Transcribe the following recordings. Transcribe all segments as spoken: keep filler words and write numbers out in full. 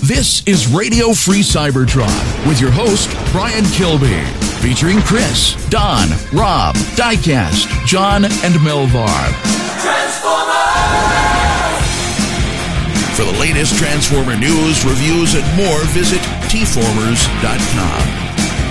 This is Radio Free Cybertron with your host, Brian Kilby, featuring Chris, Don, Rob, Diecast, John, and Melvar. Transformers! For the latest Transformer news, reviews, and more, visit T formers dot com.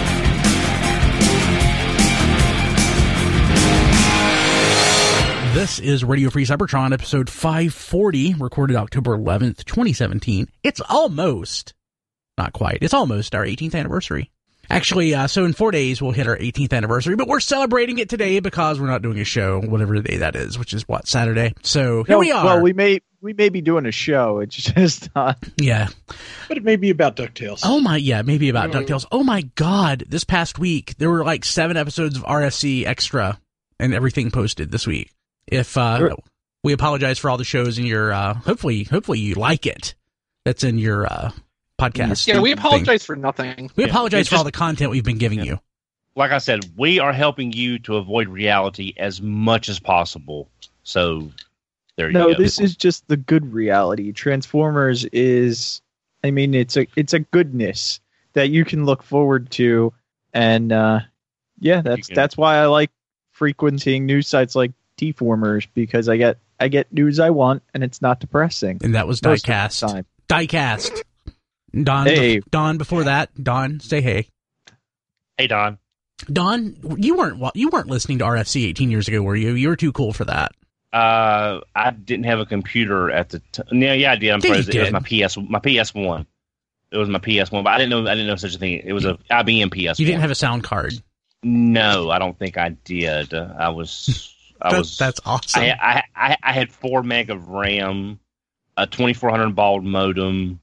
This is Radio Free Cybertron, episode five forty, recorded October eleventh, twenty seventeen. It's almost, not quite, it's almost our eighteenth anniversary. Actually, uh, so in four days, we'll hit our eighteenth anniversary, but we're celebrating it today because we're not doing a show, whatever day that is, which is, what, Saturday? So here no, we are. Well, we may we may be doing a show. It's just not. Yeah. But it may be about DuckTales. Oh, my, yeah, maybe about mm-hmm. DuckTales. Oh, my God, this past week, there were like seven episodes of R F C Extra and everything posted this week. If, uh, sure. we apologize for all the shows in your, uh, hopefully, hopefully you like it. That's in your, uh, podcast. Yeah, we apologize thing. for nothing. We yeah. apologize it's for just, all the content we've been giving yeah. you. Like I said, we are helping you to avoid reality as much as possible. So, there you no, go. No, this is just the good reality. Transformers is, I mean, it's a, it's a goodness that you can look forward to. And, uh, yeah, that's, that's why I like frequenting news sites like T-Formers, because I get I get news I want, and it's not depressing. And that was Diecast. Diecast. Don, hey. Don, before that, Don, say hey. Hey, Don. Don, you weren't you weren't listening to R F C eighteen years ago, were you? You were too cool for that. Uh, I didn't have a computer at the time. Yeah, yeah, I did. I'm yeah, sorry. It did. was my P S, my P S one. It was my P S one, but I didn't know I didn't know such a thing. It was a I B M P S one. You didn't have a sound card. No, I don't think I did. I was. I that, was, that's awesome. I, I, I had four meg of RAM, a twenty-four hundred baud modem,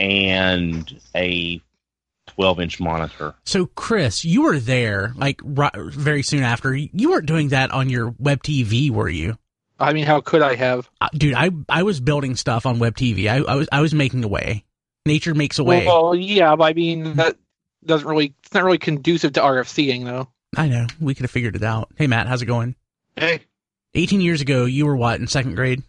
and a twelve inch monitor. So, Chris, you were there like right, very soon after. You weren't doing that on your web T V, were you? I mean, how could I have? Uh, dude, I I was building stuff on web T V. I, I was I was making a way. Nature makes a way. Well, yeah, but I mean that doesn't really. It's not really conducive to RFCing, though. I know. We could have figured it out. Hey, Matt, how's it going? Hey. eighteen years ago, you were what, in second grade?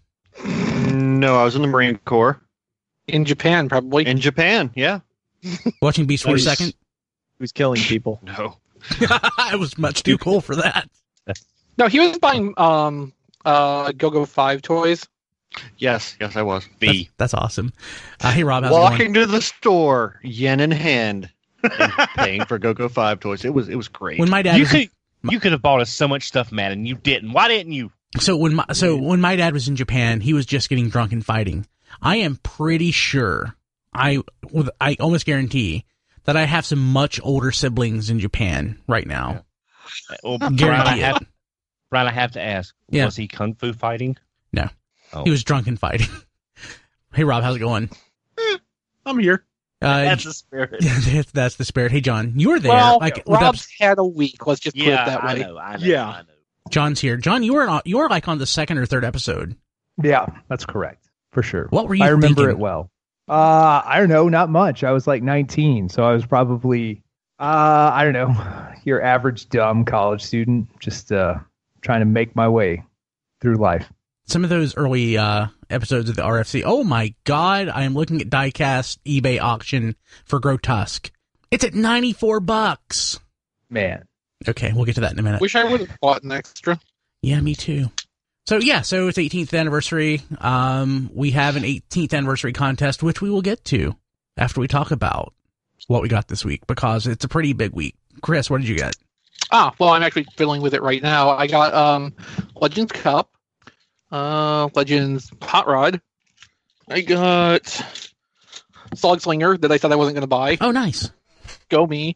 No, I was in the Marine Corps. In Japan, probably. In Japan, yeah. Watching Beast Wars Second? He was killing people. No. I was much too cool for that. No, he was buying um uh Go-Go five toys. Yes, yes, I was. B. That's, that's awesome. Uh, hey, Rob, how's it going? Walking to the store, yen in hand, and paying for Go-Go five toys. It was it was great. When my dad you was... could you could have bought us so much stuff, man, and you didn't. Why didn't you? So when my so when my dad was in Japan, he was just getting drunk and fighting. I am pretty sure, I I almost guarantee that I have some much older siblings in Japan right now. Yeah. Well, Brian, I have, Brian, I have to ask, yeah. was he kung fu fighting? No, oh. He was drunk and fighting. Hey, Rob, how's it going? Eh, I'm here. Uh, that's the spirit. that's, that's the spirit. Hey, John, you were there. Well, like Rob's had a week. Let's just put yeah, it that way. I know, I know, yeah. I know. John's here. John, you were on, you were like on the second or third episode. Yeah, that's correct. For sure. What were you I remember thinking? it well. Uh, I don't know, not much. I was like nineteen, so I was probably, uh, I don't know, your average dumb college student, just uh, trying to make my way through life. Some of those early uh, episodes of the R F C. Oh my God! I am looking at Diecast eBay auction for Grotesque. It's at ninety-four bucks. Man. Okay, we'll get to that in a minute. Wish I would have bought an extra. Yeah, me too. So yeah, so it's eighteenth anniversary. Um, we have an eighteenth anniversary contest, which we will get to after we talk about what we got this week, because it's a pretty big week. Chris, what did you get? Ah, well, I'm actually fiddling with it right now. I got um, Legends Cup, uh, Legends Hot Rod. I got Slug Slinger that I said I wasn't going to buy. Oh, nice. Go me.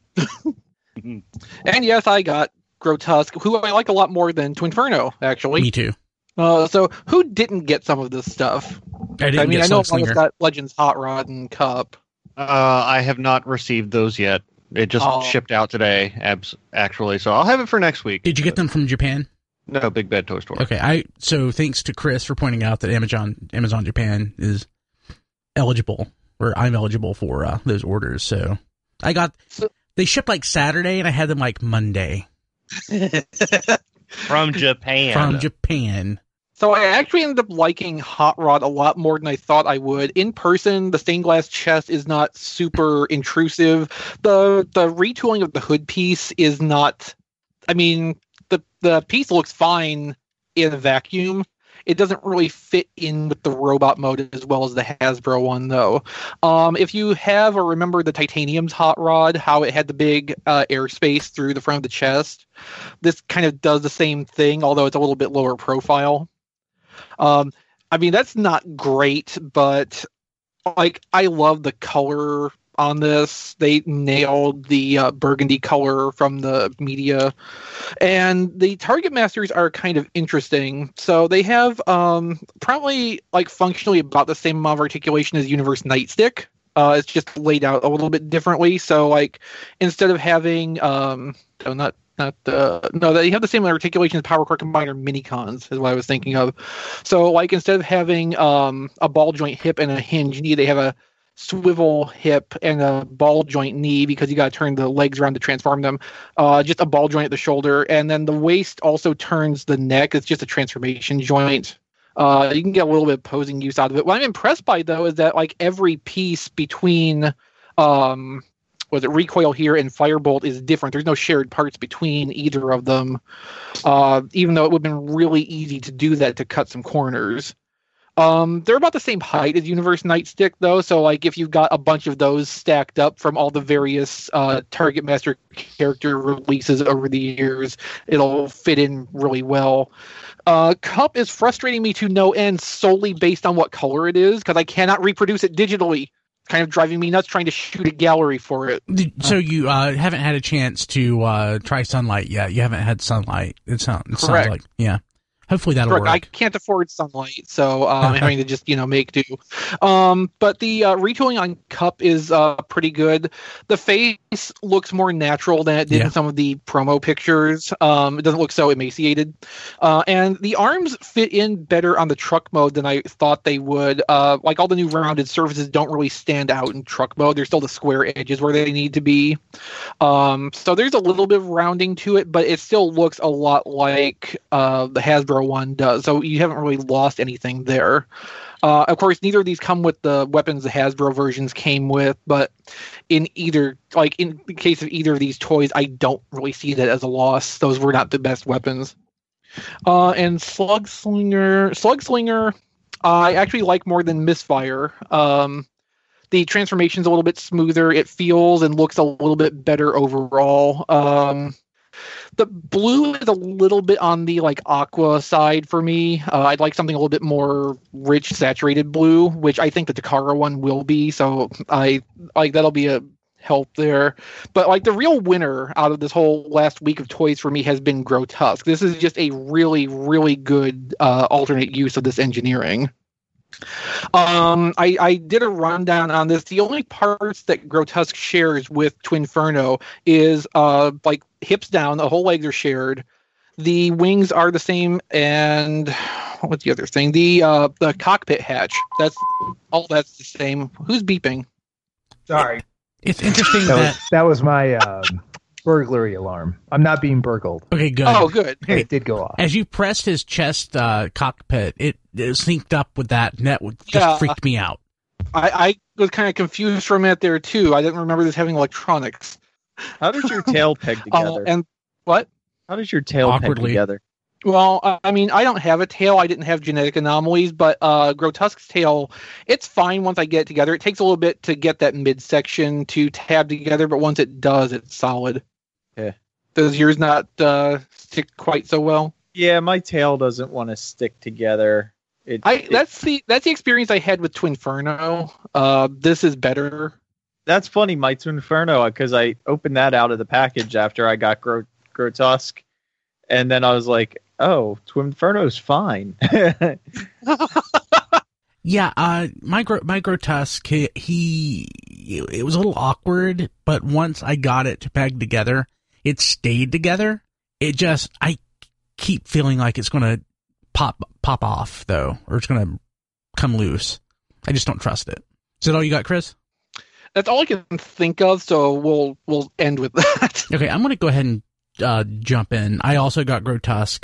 And yes, I got Grotesque, who I like a lot more than Twinferno, actually. Me too. Uh, so who didn't get some of this stuff? I didn't I mean, get I know Slug I've got Legends Hot Rod and Cup. Uh, I have not received those yet. It just oh. shipped out today, abs- actually, so I'll have it for next week. Did you get them from Japan? No, Big Bad Toy Store. Okay, I so thanks to Chris for pointing out that Amazon Amazon Japan is eligible, or I'm eligible for uh, those orders. So I got so, they shipped like Saturday, and I had them like Monday from Japan. From Japan. So I actually ended up liking Hot Rod a lot more than I thought I would. In person, the stained glass chest is not super intrusive. The the retooling of the hood piece is not. I mean, the the piece looks fine in a vacuum. It doesn't really fit in with the robot mode as well as the Hasbro one, though. Um, if you have or remember the Titanium's Hot Rod, how it had the big uh, airspace through the front of the chest, this kind of does the same thing, although it's a little bit lower profile. Um, I mean, that's not great, but like I love the color on this. They nailed the uh, burgundy color from the media, and the Target Masters are kind of interesting. So they have um, probably like functionally about the same amount of articulation as Universe Nightstick. Uh, it's just laid out a little bit differently. So like instead of having um, no, not Not the no, they have the same articulation as Power Core Combiner Minicons is what I was thinking of. So like instead of having um, a ball joint hip and a hinge knee, they have a swivel hip and a ball joint knee because you got to turn the legs around to transform them. Uh, just a ball joint at the shoulder, and then the waist also turns the neck. It's just a transformation joint. Uh, you can get a little bit of posing use out of it. What I'm impressed by though is that like every piece between um, was it recoil here and firebolt is different. There's no shared parts between either of them, uh, even though it would have been really easy to do that to cut some corners. Um, they're about the same height as Universe Nightstick, though, so like if you've got a bunch of those stacked up from all the various uh, Target Master character releases over the years, it'll fit in really well. Uh, Cup is frustrating me to no end solely based on what color it is, because I cannot reproduce it digitally. Kind of driving me nuts trying to shoot a gallery for it. So you uh, haven't had a chance to uh, try Sunlight yet. You haven't had Sunlight. It, sound, it sounds like, yeah. Hopefully that'll Correct. work. I can't afford Sunlight, so um, I'm having to just, you know, make do. Um, but the uh, retooling on Cup is uh, pretty good. The face looks more natural than it did Yeah. in some of the promo pictures. Um, it doesn't look so emaciated. Uh, and the arms fit in better on the truck mode than I thought they would. Uh, like all the new rounded surfaces don't really stand out in truck mode. There's still the square edges where they need to be. Um, so there's a little bit of rounding to it, but it still looks a lot like uh, the Hasbro one does, so you haven't really lost anything there. Uh, of course, neither of these come with the weapons the Hasbro versions came with, but in either, like in the case of either of these toys, I don't really see that as a loss. Those were not the best weapons. Uh, and Slugslinger, Slugslinger, I actually like more than Misfire. Um, the transformation's a little bit smoother. It feels and looks a little bit better overall. Um, The blue is a little bit on the like aqua side for me. Uh, I'd like something a little bit more rich, saturated blue, which I think the Takara one will be. So I like that'll be a help there. But like the real winner out of this whole last week of toys for me has been Grotusk. This is just a really, really good uh, alternate use of this engineering. Um, I, I did a rundown on this. The only parts that Grotusk shares with Twinferno is uh, like hips down, the whole legs are shared. The wings are the same, and what's the other thing? The uh, the cockpit hatch. That's all. That's the same. Who's beeping? Sorry. It's interesting That that. was, that was my um, burglary alarm. I'm not being burgled. Okay, good. Oh, good. It did go off. As you pressed his chest uh, cockpit, it, it synced up with that net. Just Yeah. freaked me out. I, I was kind of confused for a minute there too. I didn't remember this having electronics. How does your tail peg Uh, together? and what? How does your tail peg Awkwardly. together? Well, uh, I mean, I don't have a tail. I didn't have genetic anomalies, but uh, Grotusk's tail, it's fine once I get it together. It takes a little bit to get that midsection to tab together, but once it does, it's solid. Yeah. Does yours not uh, stick quite so well? Yeah, my tail doesn't want to stick together. It, I it- that's the that's the experience I had with Twinferno. Uh, this is better. that's funny, my Twinferno, because I opened that out of the package after I got Gro- Grotusk, and then I was like, "Oh, Twinferno's fine." Yeah, uh, my Gro- my Grotusk, he, he, it was a little awkward, but once I got it to peg together, it stayed together. It just, I keep feeling like it's gonna pop pop off though, or it's gonna come loose. I just don't trust it. Is that all you got, Chris? That's all I can think of. So we'll we'll end with that. Okay, I'm gonna go ahead and uh, jump in. I also got Grotusk.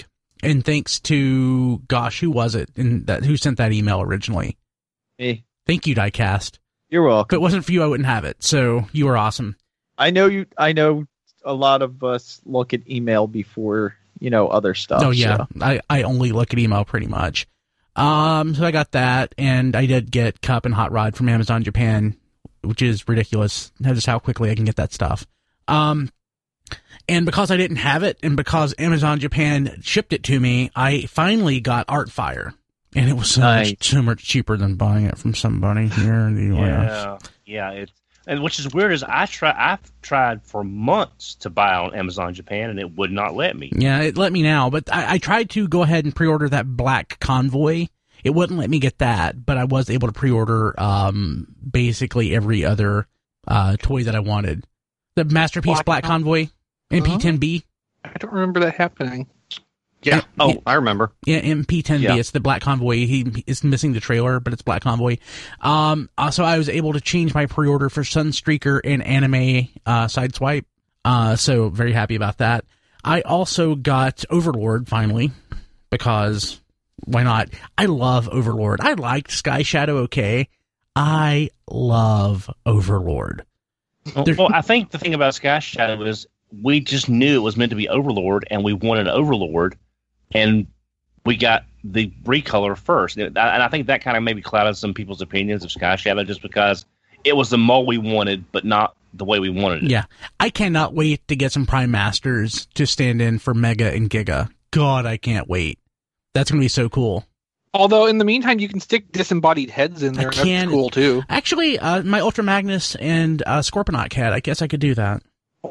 and thanks to, gosh, who was it? And that who sent that email originally? Me. Thank you, Diecast. You're welcome. If it wasn't for you, I wouldn't have it. So you were awesome. I know you. I know a lot of us look at email before, you know, other stuff. Oh yeah, so. I, I only look at email pretty much. Um, so I got that, and I did get Cup and Hot Rod from Amazon Japan, which is ridiculous. Just how quickly I can get that stuff. Um, and because I didn't have it, and because Amazon Japan shipped it to me, I finally got Artfire, and it was so Nice. much so much cheaper than buying it from somebody here in the U S. Yeah, yeah. It's and which is weird is I try I've tried for months to buy on Amazon Japan and it would not let me. Yeah, it let me now, but I, I tried to go ahead and pre-order that Black Convoy. It wouldn't let me get that, but I was able to pre-order um, basically every other uh, toy that I wanted. The Masterpiece Black Black Convoy, M P ten B. I don't remember that happening. Yeah. Oh, I remember. Yeah, M P ten B. Yeah. It's the Black Convoy. He is missing the trailer, but it's Black Convoy. Um, also, I was able to change my pre-order for Sunstreaker and Anime uh, Sideswipe. Uh, so very happy about that. I also got Overlord finally, because why not? I love Overlord. I liked Sky Shadow. Okay, I love Overlord. Well, well, I think the thing about Sky Shadow is we just knew it was meant to be Overlord, and we wanted Overlord, and we got the recolor first. And I think that kind of maybe clouded some people's opinions of Sky Shadow just because it was the mold we wanted, but not the way we wanted it. Yeah, I cannot wait to get some Prime Masters to stand in for Mega and Giga. God, I can't wait. That's going to be so cool. Although, in the meantime, you can stick disembodied heads in there. I can. That's cool, too. Actually, uh, my Ultra Magnus and uh, Scorponok cat, I guess I could do that.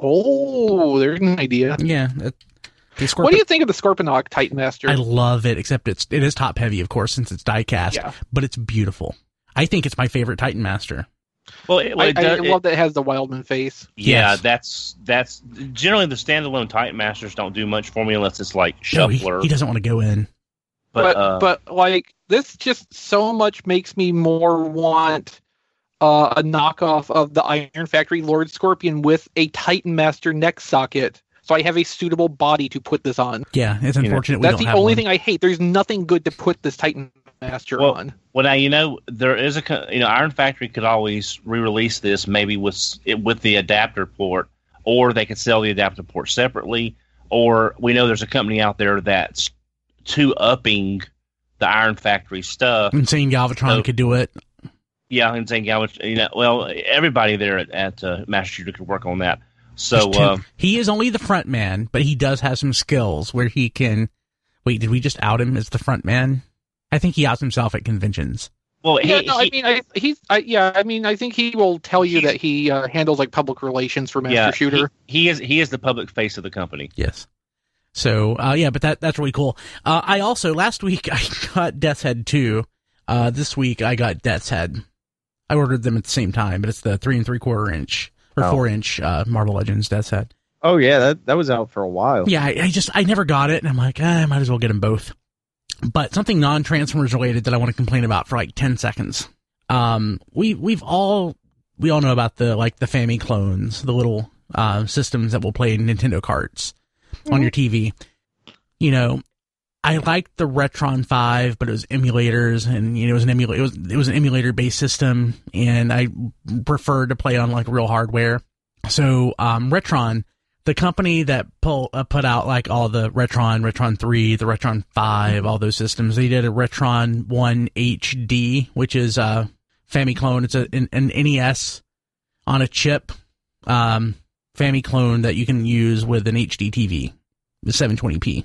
Oh, there's an idea. Yeah. It, the Scorpon- What do you think of the Scorponok Titan Master? I love it, except it's it is top heavy, of course, since it's die cast, Yeah. but it's beautiful. I think it's my favorite Titan Master. Well, it, well, I, it does, I it- love that it has the Wildman face. yeah, Yes. that's that's generally the standalone Titan Masters don't do much for me unless it's like No, he, Shuffler. he doesn't want to go in. but But, uh, but like, this just so much makes me more want uh, a knockoff of the Iron Factory Lord Scorpion with a Titan Master neck socket, so I have a suitable body to put this on. Yeah, it's You know, unfortunate we That's don't the have only one. thing I hate. There's nothing good to put this Titan Master Well, on. Well, now you know there is a co- you know Iron Factory could always re-release this maybe with s- it, with the adapter port, or they could sell the adapter port separately. Or we know there's a company out there that's two upping the Iron Factory stuff. Insane Galvatron So- could do it. Yeah, and saying you know, well, everybody there at, at uh, Master Shooter could work on that. So There's two- uh, he is only the front man, but he does have some skills where he can. Wait, did we just out him as the front man? I think he outs himself at conventions. well, he, Yeah, no, I he- mean, I, he's, I, yeah, I mean, I think he will tell you that he uh, handles like public relations for Master yeah, Shooter. He, he is he is the public face of the company. Yes. So, uh, yeah, but that that's really cool. Uh, I also, last week, I got Death's Head two. Uh, this week, I got Death's Head. I ordered them at the same time, but it's the three and three quarter inch or Oh. four inch uh, Marvel Legends Death's Head. Oh yeah, that that was out for a while. Yeah, I, I just, I never got it, and I'm like, eh, I might as well get them both. But something non-Transformers related that I want to complain about for like ten seconds. Um, we, we've all, we all know about the, like, the Fami clones, the little uh, systems that will play Nintendo carts on your T V. You know, I liked the Retron five, but it was emulators, and you know, it was an emulator. It was it was an emulator based system, and I preferred to play on like real hardware. So, um, Retron, the company that pull, uh, put out like all the Retron, Retron three, the Retron five, all those systems, they did a Retron one H D, which is a Famiclone. It's a, an, an N E S on a chip, um, Famiclone that you can use with an H D T V, the seven twenty p.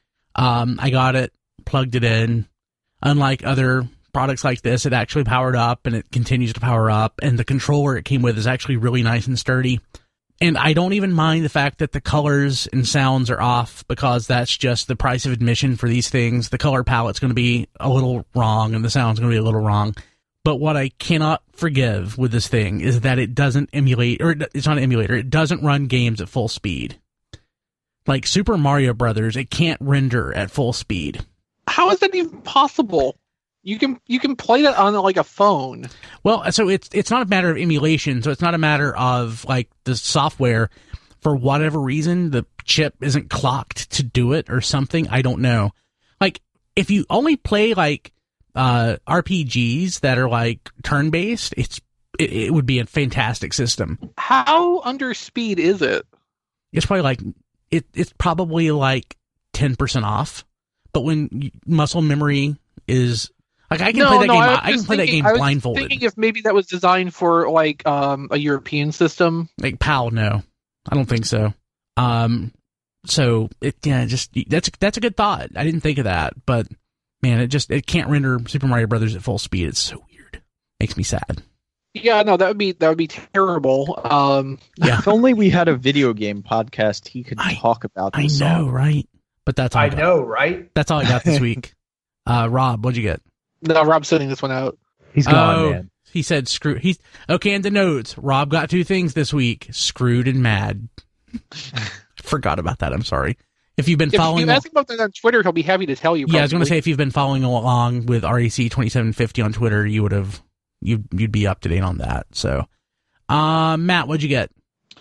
Um, I got it, plugged it in. Unlike other products like this, it actually powered up and it continues to power up. And the controller it came with is actually really nice and sturdy. And I don't even mind the fact that the colors and sounds are off, because that's just the price of admission for these things. The color palette's going to be a little wrong and the sound's going to be a little wrong. But what I cannot forgive with this thing is that it doesn't emulate, or it's not an emulator, it doesn't run games at full speed. Like Super Mario Brothers, it can't render at full speed. How is that even possible? You can you can play that on like a phone. Well, so it's it's not a matter of emulation, so it's not a matter of like the software. For whatever reason, the chip isn't clocked to do it or something. I don't know. Like, if you only play like uh, R P Gs that are like turn-based, it's it, it would be a fantastic system. How under speed is it? It's probably like it. It's probably like ten percent off. But when you, muscle memory is like, I can no, play that no, game. I, I can play thinking, that I game was blindfolded. Thinking if maybe that was designed for like um, a European system. Like PAL, no, I don't think so. Um, so it yeah, just that's that's a good thought. I didn't think of that, but man, it just it can't render Super Mario Brothers at full speed. It's so weird. Makes me sad. Yeah, no, that would be that would be terrible. Um, yeah, if only we had a video game podcast, he could I, talk about. This I know, song. right? But that's all I I know, right? That's all I got this week. Uh, Rob, what'd you get? No, Rob's sending this one out. He's gone, oh, man. He said screw. He's okay. In the notes, Rob got two things this week: screwed and mad. Forgot about that. I'm sorry. If you've been If following, you ask him about that on Twitter, he'll be happy to tell you. yeah, I was going to probably. say if you've been following along with R A C twenty-seven fifty on Twitter, you would have you you'd be up to date on that. So, uh, Matt, what'd you get?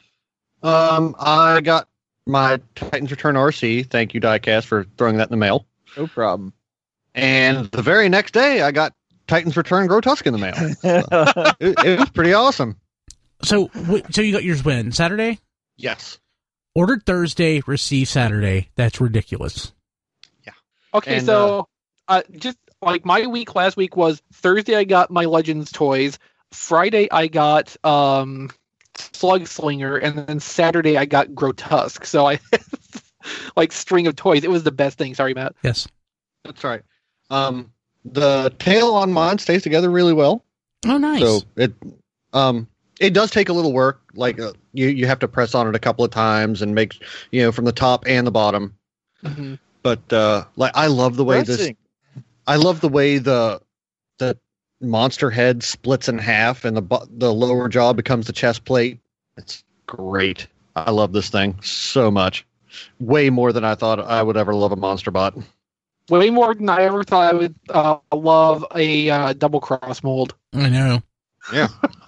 Um, I got my Titans Return R C. Thank you, Diecast, for throwing that in the mail. No problem. And the very next day, I got Titans Return Grotesque in the mail. So, it, it was pretty awesome. So, wh- so you got yours when Saturday? Yes. Ordered Thursday, received Saturday. That's ridiculous. Okay, And, so uh, just like my week last week was Thursday, I got my Legends toys. Friday, I got um, Slug Slinger, and then Saturday, I got Grotesque. So I like string of toys. It was the best thing. Sorry, Matt. Yes. That's right. Um, the tail on mine stays together really well. Oh, nice. So it um it does take a little work. Like uh, you you have to press on it a couple of times and make you know from the top and the bottom. Mm-hmm. But uh, like I love the way Pressing. this. I love the way the the monster head splits in half and the bu- the lower jaw becomes the chest plate. It's great. I love this thing so much. Way more than I thought I would ever love a monster bot. Way more than I ever thought I would uh, love a uh, double cross mold. I know. Yeah.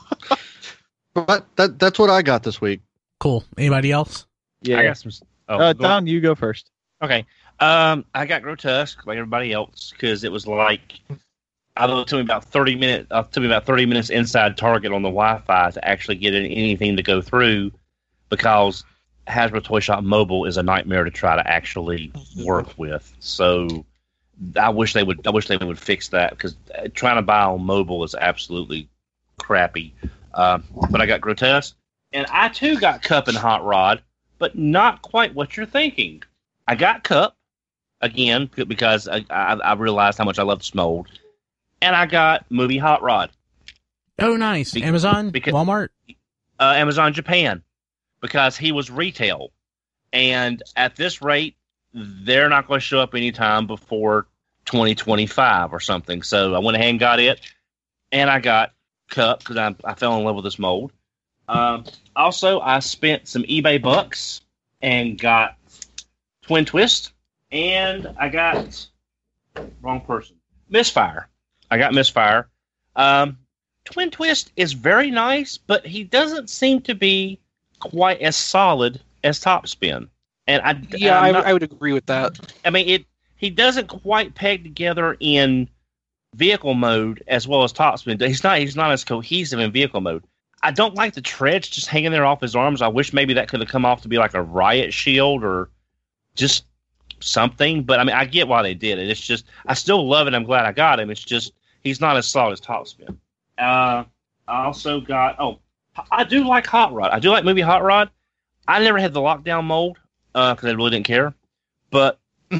But that that's what I got this week. Cool. Anybody else? Yeah. I got some. Oh, uh, go on. Don, you go first. Okay. Um, I got Grotesque like everybody else because it was like, although it took me about thirty minutes, uh, took me about thirty minutes inside Target on the Wi-Fi to actually get in anything to go through, because Hasbro Toy Shop Mobile is a nightmare to try to actually work with. So I wish they would. I wish they would fix that, because trying to buy on mobile is absolutely crappy. Uh, but I got Grotesque, and I too got Cup and Hot Rod, but not quite what you're thinking. I got Cup again because I, I, I realized how much I loved Smold, and I got Movie Hot Rod. Oh, nice. Be- Amazon, because- Walmart. Uh, Amazon Japan, because he was retail, and at this rate, they're not going to show up anytime before twenty twenty-five or something. So I went ahead and got it, and I got Cup because I, I fell in love with this mold. Um, also, I spent some eBay bucks and got Twin Twist, and I got wrong person Misfire. I got Misfire. Um, Twin Twist is very nice, but he doesn't seem to be quite as solid as Top Spin. And I Yeah, I'm I, not- I would agree with that. I mean, it. He doesn't quite peg together in vehicle mode as well as Top Spin. He's not. He's not as cohesive in vehicle mode. I don't like the treads just hanging there off his arms. I wish maybe that could have come off to be like a riot shield or just something. But I mean, I get why they did it. It's just I still love it. I'm glad I got him. It's just he's not as solid as Top Spin. Uh, I also got. Oh, I do like Hot Rod. I do like Movie Hot Rod. I never had the lockdown mold because uh, I really didn't care. But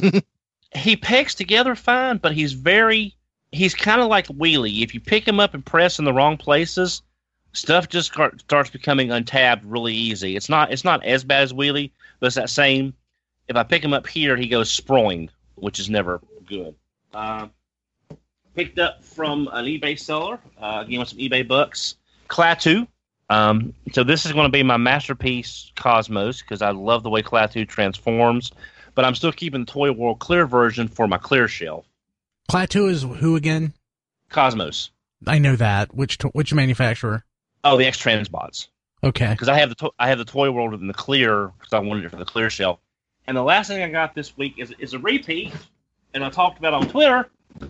he pegs together fine, but he's very, he's kind of like Wheelie. If you pick him up and press in the wrong places, stuff just start, starts becoming untabbed really easy. It's not, it's not as bad as Wheelie, but it's that same, if I pick him up here, he goes sproing, which is never good. Uh, picked up from an eBay seller, uh, again with some eBay bucks, Klaatu. Um, so this is going to be my masterpiece Cosmos, because I love the way Klaatu transforms. But I'm still keeping the Toy World Clear version for my clear shelf. Klaatu is who again? Cosmos. I know that. Which to- which manufacturer? Oh, the X-Transbots. Okay. Because I have the to- I have the Toy World in the clear because I wanted it for the clear shelf. And the last thing I got this week is is a repeat, and I talked about on Twitter.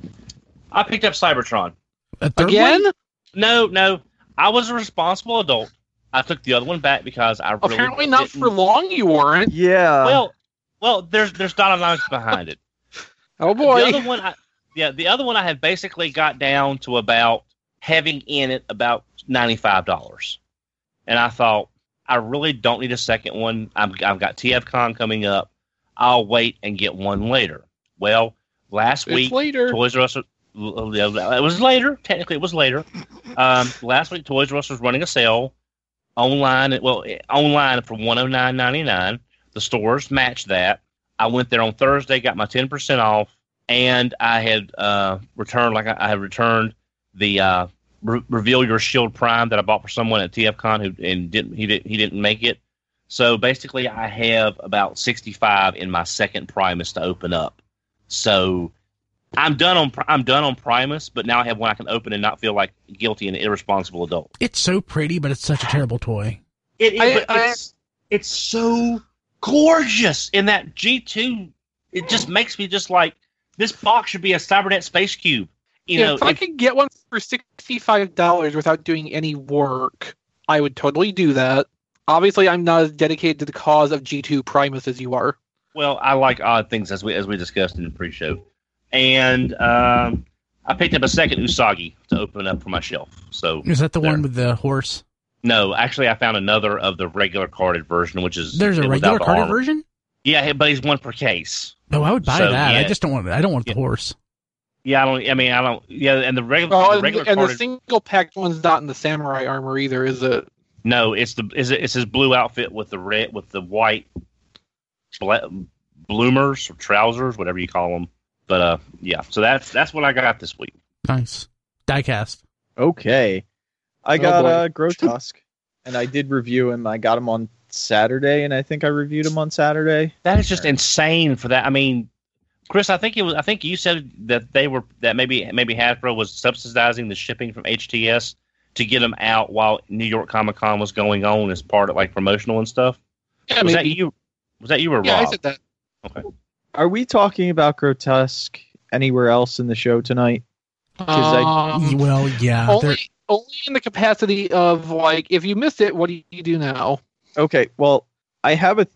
I picked up Cybertron. A third Again? one? No, no. I was a responsible adult. I took the other one back because I really Apparently not didn't- for long. You weren't. Yeah. Well, well, there's there's dynamics behind it. Oh boy. The other one, I, yeah, the other one I had basically got down to about having in it about ninety-five dollars, and I thought I really don't need a second one. I'm, I've got T F Con coming up. I'll wait and get one later. Well, last It's week later. Toys R Us. It was later. Technically, it was later. Um, last week, Toys R Us was running a sale online. Well, online for one hundred nine ninety-nine. The stores matched that. I went there on Thursday, got my ten percent off, and I had uh, returned, like I, I had returned the uh, Re- Reveal Your Shield Prime that I bought for someone at T F Con who and didn't he didn't he didn't make it. So basically, I have about sixty-five in my second Primus to open up. So I'm done on I'm done on Primus, but now I have one I can open and not feel like guilty and irresponsible adult. It's so pretty, but it's such a terrible toy. It, it I- but I- it's it's so gorgeous in that G two. It just makes me just like this box should be a Cybernet Space Cube. You Yeah, know, if I if- could get one for sixty-five dollars without doing any work, I would totally do that. Obviously, I'm not as dedicated to the cause of G two Primus as you are. well, I like odd things as we as we discussed in the pre-show, and um, I picked up a second Usagi to open up for my shelf. So Is that the there. one with the horse? No, actually, I found another of the regular carded version, which is There's a without regular the carded armor. version? Yeah, but he's one per case. No, I would buy So, that. I yeah. just don't want. I don't want the Yeah. horse. Yeah, I don't. I mean, I don't. Yeah, and the regular, Oh, the and, regular and the carded. single packed one's not in the samurai armor either, is it? No, it's the is it, it's his blue outfit with the red with the white bla- bloomers or trousers, whatever you call them. But uh, yeah. So that's that's what I got this week. Nice. Diecast. Okay. I Oh, got boy. uh, Grotusk, and I did review him. I got him on Saturday, and I think I reviewed him on Saturday. That is just insane for that. I mean, Chris, I think it was. I think you said that they were that maybe maybe Hasbro was subsidizing the shipping from H T S to get them out while New York Comic Con was going on as part of like promotional and stuff. Yeah, was that maybe. you? Was that you or Yeah, Rob? I said that. Okay. Are we talking about Grotesque anywhere else in the show tonight? 'Cause I- Um, well, yeah. they're- only, only in the capacity of, like, if you missed it, what do you do now? Okay, well, I have a.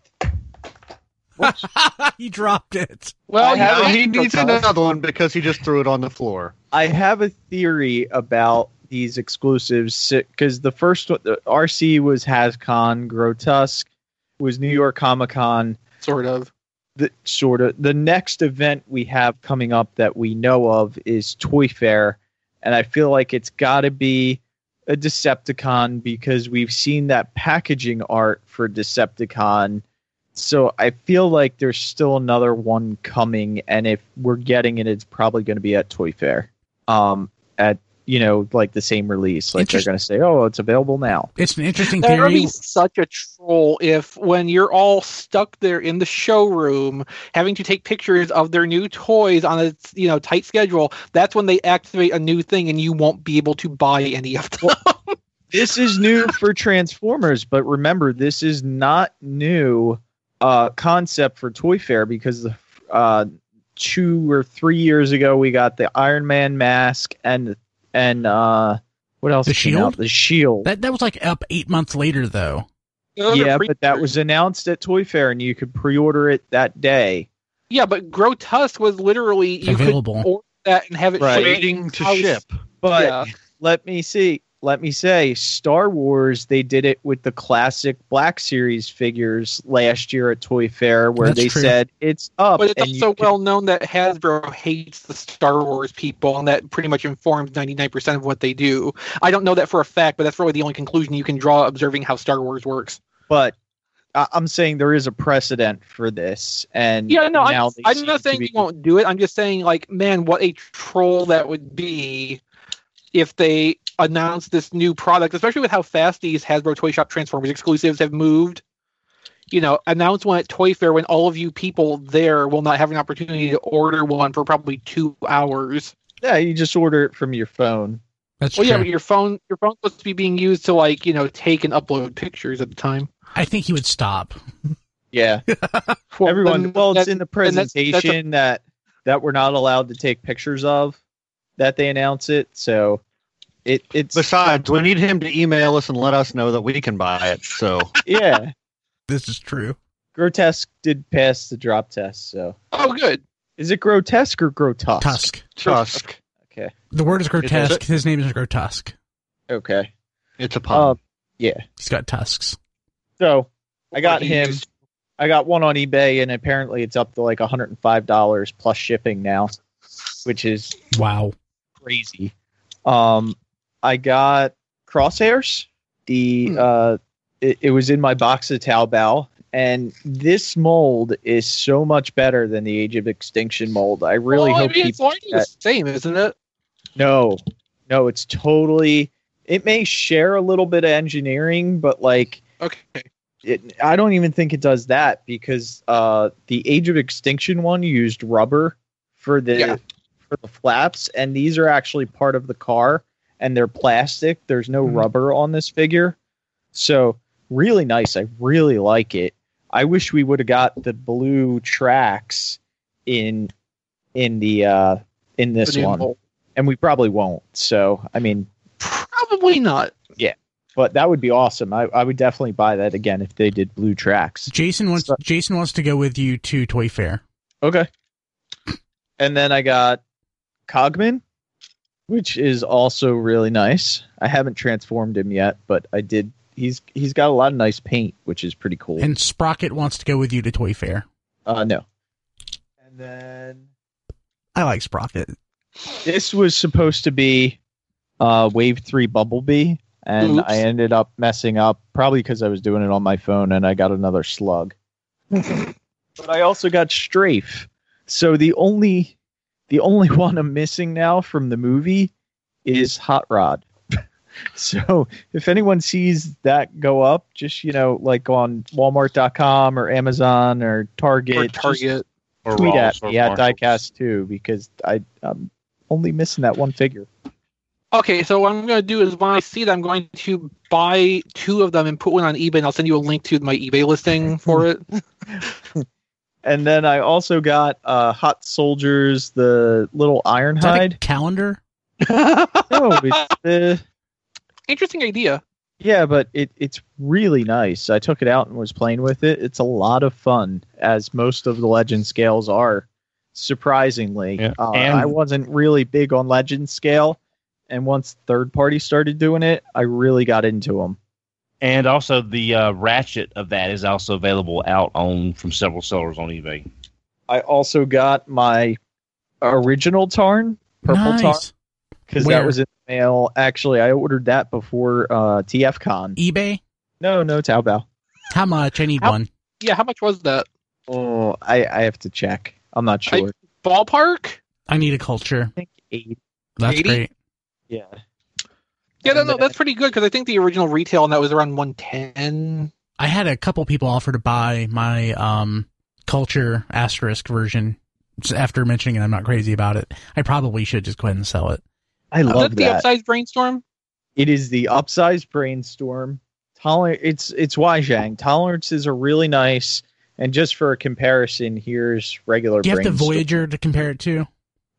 he dropped it. Well, I you have- know, he needs Grotesque. another one because he just threw it on the floor. I have a theory about these exclusives because the first one, the R C was HasCon, Grotesque was New York Comic Con. Sort of. The sort of the next event we have coming up that we know of is Toy Fair, and I feel like it's got to be a Decepticon because we've seen that packaging art for Decepticon. So I feel like there's still another one coming, and if we're getting it, it's probably going to be at Toy Fair. Um, at you know, like the same release, like they're Interest- going to say, "Oh, it's available now." It's an interesting That would theory. be such a troll if, when you're all stuck there in the showroom, having to take pictures of their new toys on a you know tight schedule, that's when they activate a new thing and you won't be able to buy any of them. This is new for Transformers, but remember, this is not new uh, concept for Toy Fair because the uh, two or three years ago we got the Iron Man mask and and uh, what else? The came shield? out? The shield. That that was like up eight months later, though. Yeah, but that was announced at Toy Fair, and you could pre-order it that day. yeah, but Grotesque was literally you Available. could order that and have it Right. shipped Waiting to house. ship. But Yeah. let me see. Let me say, Star Wars, they did it with the classic Black Series figures last year at Toy Fair, where That's they true. said it's up. But it's and you also can- well known that Hasbro hates the Star Wars people, and that pretty much informs ninety-nine percent of what they do. I don't know that for a fact, but that's really the only conclusion you can draw observing how Star Wars works. But I- I'm saying there is a precedent for this, and Yeah, no, now I'm, they I'm seem not to saying be- you won't do it. I'm just saying, like, man, what a troll that would be if they announced this new product, especially with how fast these Hasbro Toy Shop Transformers exclusives have moved. You know, announce one at Toy Fair when all of you people there will not have an opportunity to order one for probably two hours. Yeah, you just order it from your phone. That's Well, true. yeah, but your phone, your phone's supposed to be being used to like you know take and upload pictures at the time. I think he would stop. Yeah. Well, Everyone, then well, it's that- in the then that's- that's a- presentation that that we're not allowed to take pictures of. That they announce it, so it it's Besides, we need him to email us and let us know that we can buy it. So yeah. This is true. Grotesque did pass the drop test, so Oh, good. is it grotesque or grotesque? Tusk. Tusk. Okay. The word is Is grotesque. it? His name is Grotesque. Okay. It's a pun. Um, yeah. He's got tusks. So I got He him. used- I got one on eBay, and apparently it's up to like one hundred five dollars plus shipping now, which is Wow. crazy. Um, I got crosshairs. The Hmm. uh, it, it was in my box of Taobao, and this mold is so much better than the Age of Extinction mold. I really well, hope I mean, it's people. largely the same, isn't it? No, no, it's totally. It may share a little bit of engineering, but like Okay. it, I don't even think it does that because uh, the Age of Extinction one used rubber for the Yeah. for the flaps, and these are actually part of the car, and they're plastic. There's no Mhm. rubber on this figure, so really nice. I really like it. I wish we would have got the blue tracks in in the uh, in this The new one, mold. and we probably won't. So I mean, Probably not. but that would be awesome. I, I would definitely buy that again if they did blue tracks. Jason wants So- Jason wants to go with you to Toy Fair. Okay. And then I got Cogman, which is also really nice. I haven't transformed him yet, but I did. He's he's got a lot of nice paint, which is pretty cool. And Sprocket wants to go with you to Toy Fair. uh, no. And then I like Sprocket. this was supposed to be uh, Wave three Bumblebee, and Oops. I ended up messing up, probably because I was doing it on my phone, and I got another slug. But I also got Strafe. So the only the only one I'm missing now from the movie is Hot Rod. So if anyone sees that go up, just you know, like on Walmart dot com or Amazon or Target, Or just Target. Or tweet Ross at or me at Marshalls. Diecast too, because I I'm only missing that one figure. Okay, so what I'm going to do is when I see that, I'm going to buy two of them and put one on eBay, and I'll send you a link to my eBay listing for it. And then I also got uh, Hot Soldiers, the little Is that a Ironhide. calendar? No, it's the Interesting idea. yeah, but it it's really nice. I took it out and was playing with it. It's a lot of fun, as most of the Legend scales are. Surprisingly, Yeah, uh, and- I wasn't really big on Legend scale, and once third party started doing it, I really got into them. And also the uh, ratchet of that is also available out on from several sellers on eBay. I also got my original Tarn, purple Tarn, Nice. because Where? that was in the mail. Actually, I ordered that before uh, T F Con. eBay? No, no Taobao. How much? I need How- one. Yeah, how much was that? Oh, I, I have to check. I'm not I- sure. Ballpark? I need a culture. I think eight. That's eighty? great. Yeah. Yeah, no, And no, then- that's pretty good because I think the original retail on that was around one ten. I had a couple people offer to buy my um culture asterisk version. Just after mentioning it, I'm not crazy about it. I probably should just go ahead and sell it. I Is love that the that. upsized brainstorm? It is the upsized brainstorm. Toler- it's it's Weizhang. Tolerances are really nice. And just for a comparison, here's regular Do you have the brainstorm. Voyager to compare it to?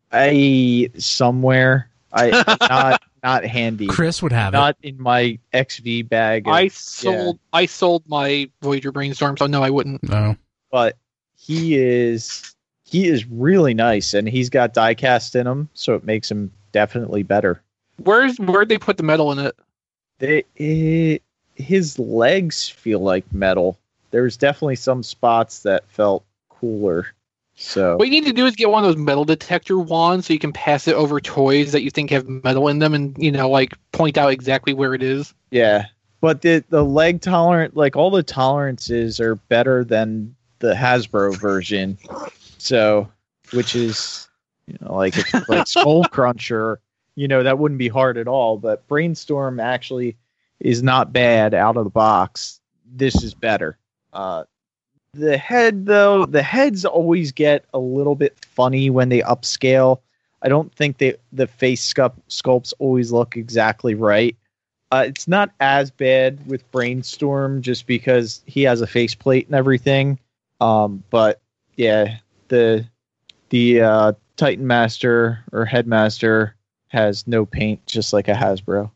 I somewhere. I not not handy. Chris would have it. Not in my X V bag. of- I sold I sold my Voyager brainstorm, so no, I wouldn't. No. but he is he is really nice, and he's got die cast in him, so it makes him definitely better. Where's where'd they put the metal in it? They, it, his legs feel like metal. There's definitely some spots that felt cooler. So What you need to do is get one of those metal detector wands so you can pass it over toys that you think have metal in them and, you know, like point out exactly where it is. yeah, but the the leg tolerant, like all the tolerances are better than the Hasbro version. So, which is, you know, like if, like Skull Cruncher, you know, that wouldn't be hard at all. But Brainstorm actually is not bad out of the box. This is better. Uh, the head, though, the heads always get a little bit funny when they upscale. I don't think they the face sculpt, sculpts always look exactly right. Uh, it's not as bad with Brainstorm just because he has a faceplate and everything. Um, but yeah, the the uh, Titan Master or Headmaster has no paint, just like a Hasbro.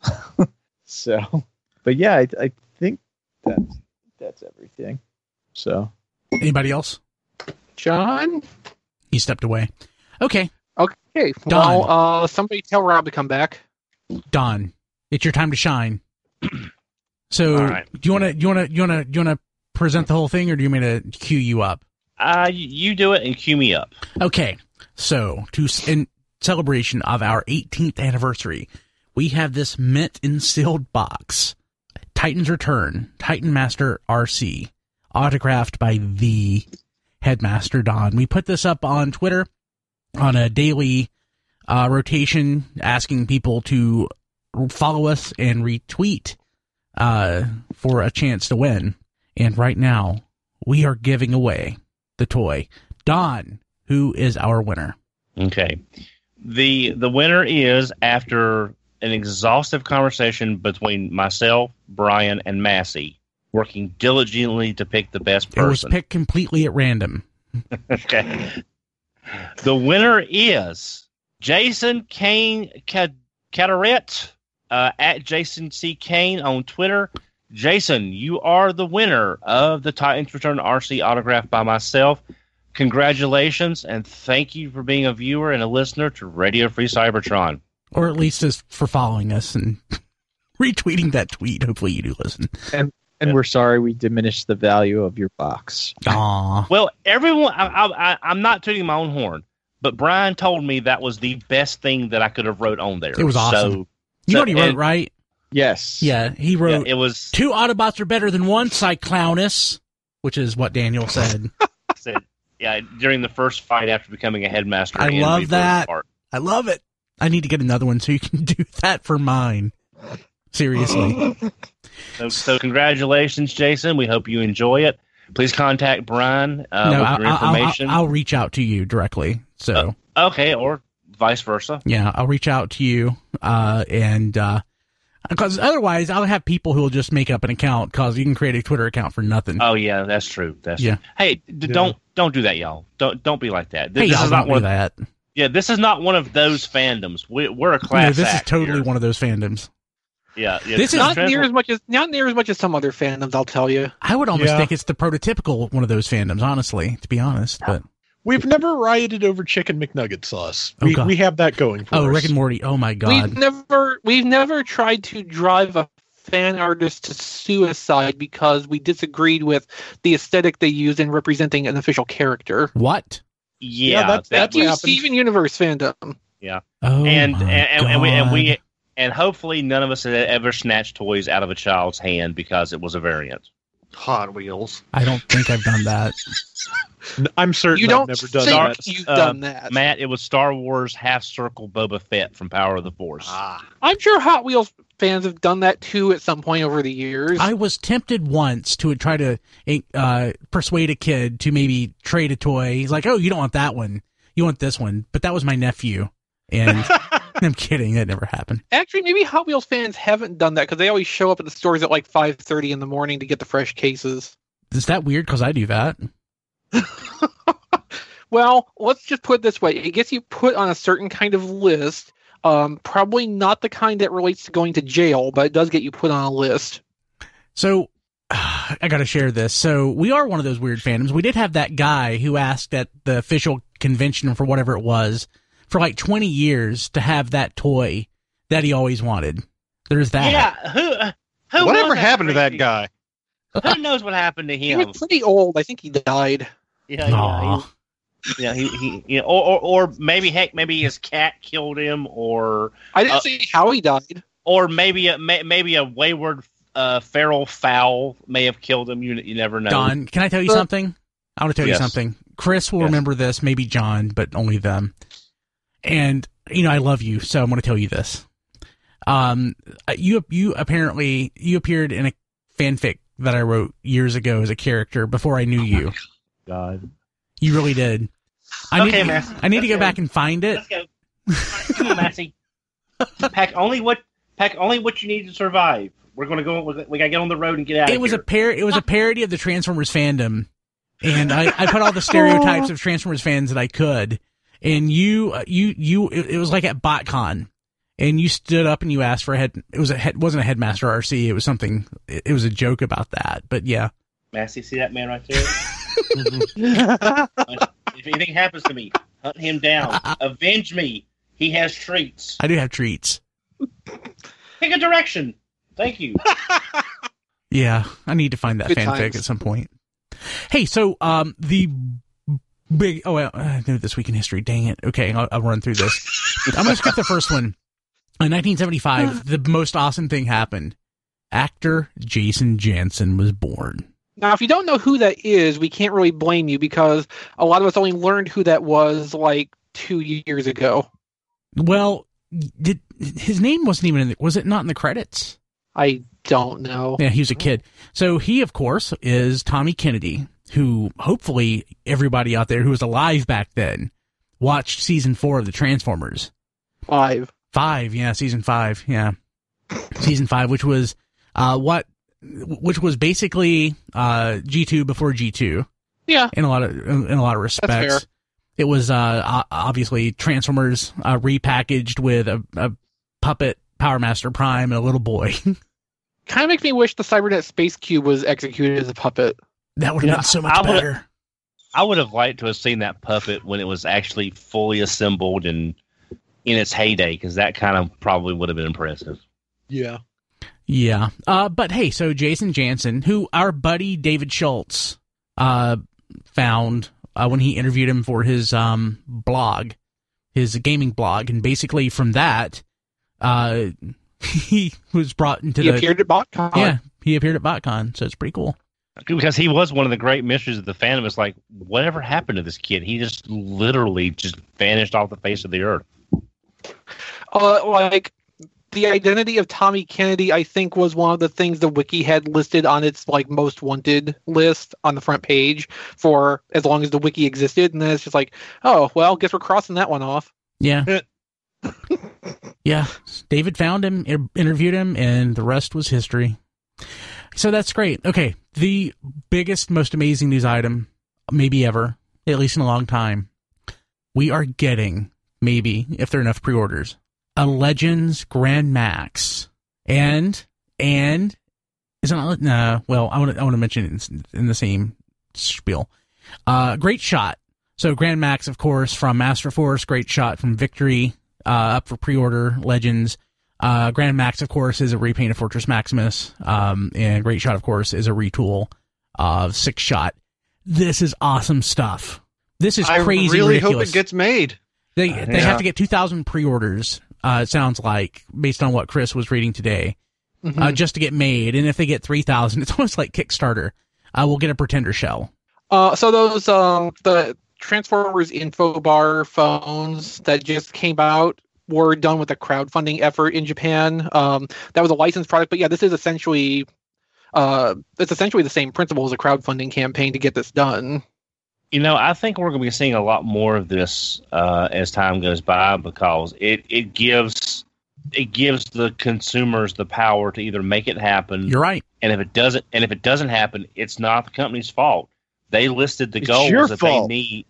So, but yeah, I, I think that's that's everything. So, anybody else? John? He stepped away. Okay. Okay. Don. Well, uh, somebody tell Rob to come back. Don, it's your time to shine. So, All right. do you want to, do you want to, you want to, do you want to present the whole thing, or do you want me to cue you up? Uh, you do it and cue me up. Okay. So, to in celebration of our eighteenth anniversary, we have this mint and sealed box, Titan's Return, Titan Master R C, autographed by the Headmaster Don. We put this up on Twitter on a daily uh, rotation, asking people to follow us and retweet uh, for a chance to win. And right now, we are giving away the toy. Don, who is our winner? Okay. The the winner is, after an exhaustive conversation between myself, Brian, and Massey, working diligently to pick the best person. It was picked completely at random. Okay. The winner is Jason Kane Cataret, uh, at Jason C. Kane on Twitter. Jason, you are the winner of the Titans Return R C autographed by myself. Congratulations, and thank you for being a viewer and a listener to Radio Free Cybertron. Or at least as for following us and retweeting that tweet. Hopefully you do listen. And and we're sorry we diminished the value of your box. Aw. Well, everyone, I, I, I'm not tooting my own horn, but Brian told me that was the best thing that I could have wrote on there. It was awesome. So, You so, know what he wrote, and, right? Yes. Yeah, he wrote, yeah, it was two Autobots are better than one, Cyclownus, which is what Daniel said. said, yeah, during the first fight after becoming a headmaster. I in love Rebirth that. Part. I love it. I need to get another one so you can do that for mine. Seriously. So, so congratulations, Jason. We hope you enjoy it. Please contact Brian uh, no, with I, your I, information. I'll, I'll reach out to you directly. So uh, okay, or vice versa. yeah, I'll reach out to you, uh, and uh, because otherwise I'll have people who will just make up an account, because you can create a Twitter account for nothing. Oh yeah, that's true. That's Yeah. true. Hey, d- don't don't do that, y'all. Don't don't be like that. Hey, This y'all is not don't one do of, that. Yeah, this is not one of those fandoms. We, we're a class. No, this is act totally here. one of those fandoms. Yeah, yeah. This is Not Trans- near as much as not near as much as some other fandoms, I'll tell you. I would almost Yeah. think it's the prototypical one of those fandoms, honestly, to be honest. But We've never rioted over chicken McNugget sauce. Oh, We God. we have that going for oh, us. Rick and Morty. Oh my God. We've never we've never tried to drive a fan artist to suicide because we disagreed with the aesthetic they used in representing an official character. What? Yeah, Yeah, that's- that that's You what happened. Steven Universe fandom. Oh and my and, and we and God. we and hopefully none of us had ever snatched toys out of a child's hand because it was a variant. Hot Wheels. I don't think I've done that. N- I'm certain You don't I've never done think that. you've Uh, done that. Matt, it was Star Wars Half Circle Boba Fett from Power of the Force. Ah. I'm sure Hot Wheels fans have done that too at some point over the years. I was tempted once to try to uh, persuade a kid to maybe trade a toy. He's like, "Oh, you don't want that one. You want this one." But that was my nephew. And I'm kidding. That never happened. Actually, maybe Hot Wheels fans haven't done that because they always show up at the stores at like five thirty in the morning to get the fresh cases. Is that weird? Because I do that. Well, let's just put it this way. It gets you put on a certain kind of list. Um, probably not the kind that relates to going to jail, but it does get you put on a list. So I got to share this. So we are one of those weird fandoms. We did have that guy who asked at the official convention for whatever it was for like twenty years to have that toy that he always wanted. There's that. Yeah, who? uh, who Whatever was happened to that crazy- guy? Who knows what happened to He him? was pretty old. I think he died. Yeah, yeah, Aw. he, yeah, he, he, you know, or, or, or maybe heck, maybe his cat killed him, or I didn't Uh, say how he died. or maybe a may, maybe a wayward uh, feral fowl may have killed him. You you never know. Don, can I tell you Uh, something? I want to tell Yes. you something. Chris will Yes. remember this, maybe John, but only them. And, you know, I love you, so I'm going to tell you this. Um, you, you apparently, you appeared in a fanfic that I wrote years ago as a character before I knew you. God. You really did. I Okay, need, man. to, I need to go Okay. back and find it. Let's go. Come on, Massey. Pack only what pack only what you need to survive. We're gonna go. We gotta get on the road and get out. It of was here. a par- It was a parody of the Transformers fandom, and I, I put all the stereotypes of Transformers fans that I could. And you, you, you. It, it was like at BotCon, and you stood up and you asked for a head. It was a head, wasn't a Headmaster R C. It was something. It, it was a joke about that. But yeah, Massey, see that man right there? If anything happens to me, hunt him down. Avenge me. He has treats. I do have treats. Pick a direction. Thank you. Yeah, I need to find that Good fanfic times. at some point. Hey, so um, the big oh, well, I know This Week in History. Dang it. Okay, I'll, I'll run through this. I'm gonna skip the first one. In nineteen seventy-five, the most awesome thing happened. Actor Jason Jansen was born. Now, if you don't know who that is, we can't really blame you because a lot of us only learned who that was like two years ago. Well, did his name wasn't even in the, was it not in the credits? I don't know. Yeah, he was a kid. So he, of course, is Tommy Kennedy, who hopefully everybody out there who was alive back then watched season four of the Transformers. Five. Five, yeah, season five, yeah. Season five, which was uh, what, which was basically uh, G two before G two. Yeah. In a lot of in a lot of respects. fair. It was uh, obviously Transformers uh, repackaged with a, a puppet Power Master Prime and a little boy. Kind of makes me wish the Cybernet Space Cube was executed as a puppet. That would have You know, been so much I would've- better. I would have liked to have seen that puppet when it was actually fully assembled and in its heyday, because that kind of probably would have been impressive. Yeah. Yeah. Uh, but hey, so Jason Jansen, who our buddy David Schultz uh, found uh, when he interviewed him for his um, blog, his gaming blog, and basically from that, uh, he was brought into He the... appeared at BotCon. Yeah, he appeared at BotCon, so it's pretty cool. Because he was one of the great mysteries of the fandom. It's like, whatever happened to this kid? He just literally just vanished off the face of the earth. Uh, like, the identity of Tommy Kennedy, I think, was one of the things the wiki had listed on its like most wanted list on the front page for as long as the wiki existed, and then it's just like, oh well, guess we're crossing that one off. Yeah. Yeah. David found him, er- interviewed him, and the rest was history. So that's great. Okay. The biggest, most amazing news item, maybe ever, at least in a long time. We are getting, maybe, if there are enough pre-orders, a Legends Grand Max. And, and, is it not, no, well, I want to I want to mention it in, in the same spiel. Uh, Great Shot. So Grand Max, of course, from Master Force, Great Shot from Victory, uh, up for pre-order, Legends. Uh, Grand Max, of course, is a repaint of Fortress Maximus, um, and Great Shot, of course, is a retool of Six Shot. This is awesome stuff. This is crazy. I really ridiculous. hope it gets made. They Uh, they yeah. have to get two thousand pre-orders. Uh, it sounds like, based on what Chris was reading today, Mhm. uh, just to get made. And if they get three thousand, it's almost like Kickstarter. Uh, we'll get a Pretender shell. Uh, so those um the Transformers info bar phones that just came out were done with a crowdfunding effort in Japan. Um, that was a licensed product, but yeah, this is essentially uh it's essentially the same principle as a crowdfunding campaign to get this done. You know, I think we're going to be seeing a lot more of this uh, as time goes by, because it, it gives it gives the consumers the power to either make it happen. You're right. And if it doesn't, and if it doesn't happen, it's not the company's fault. They listed the It's goals your that fault. they need.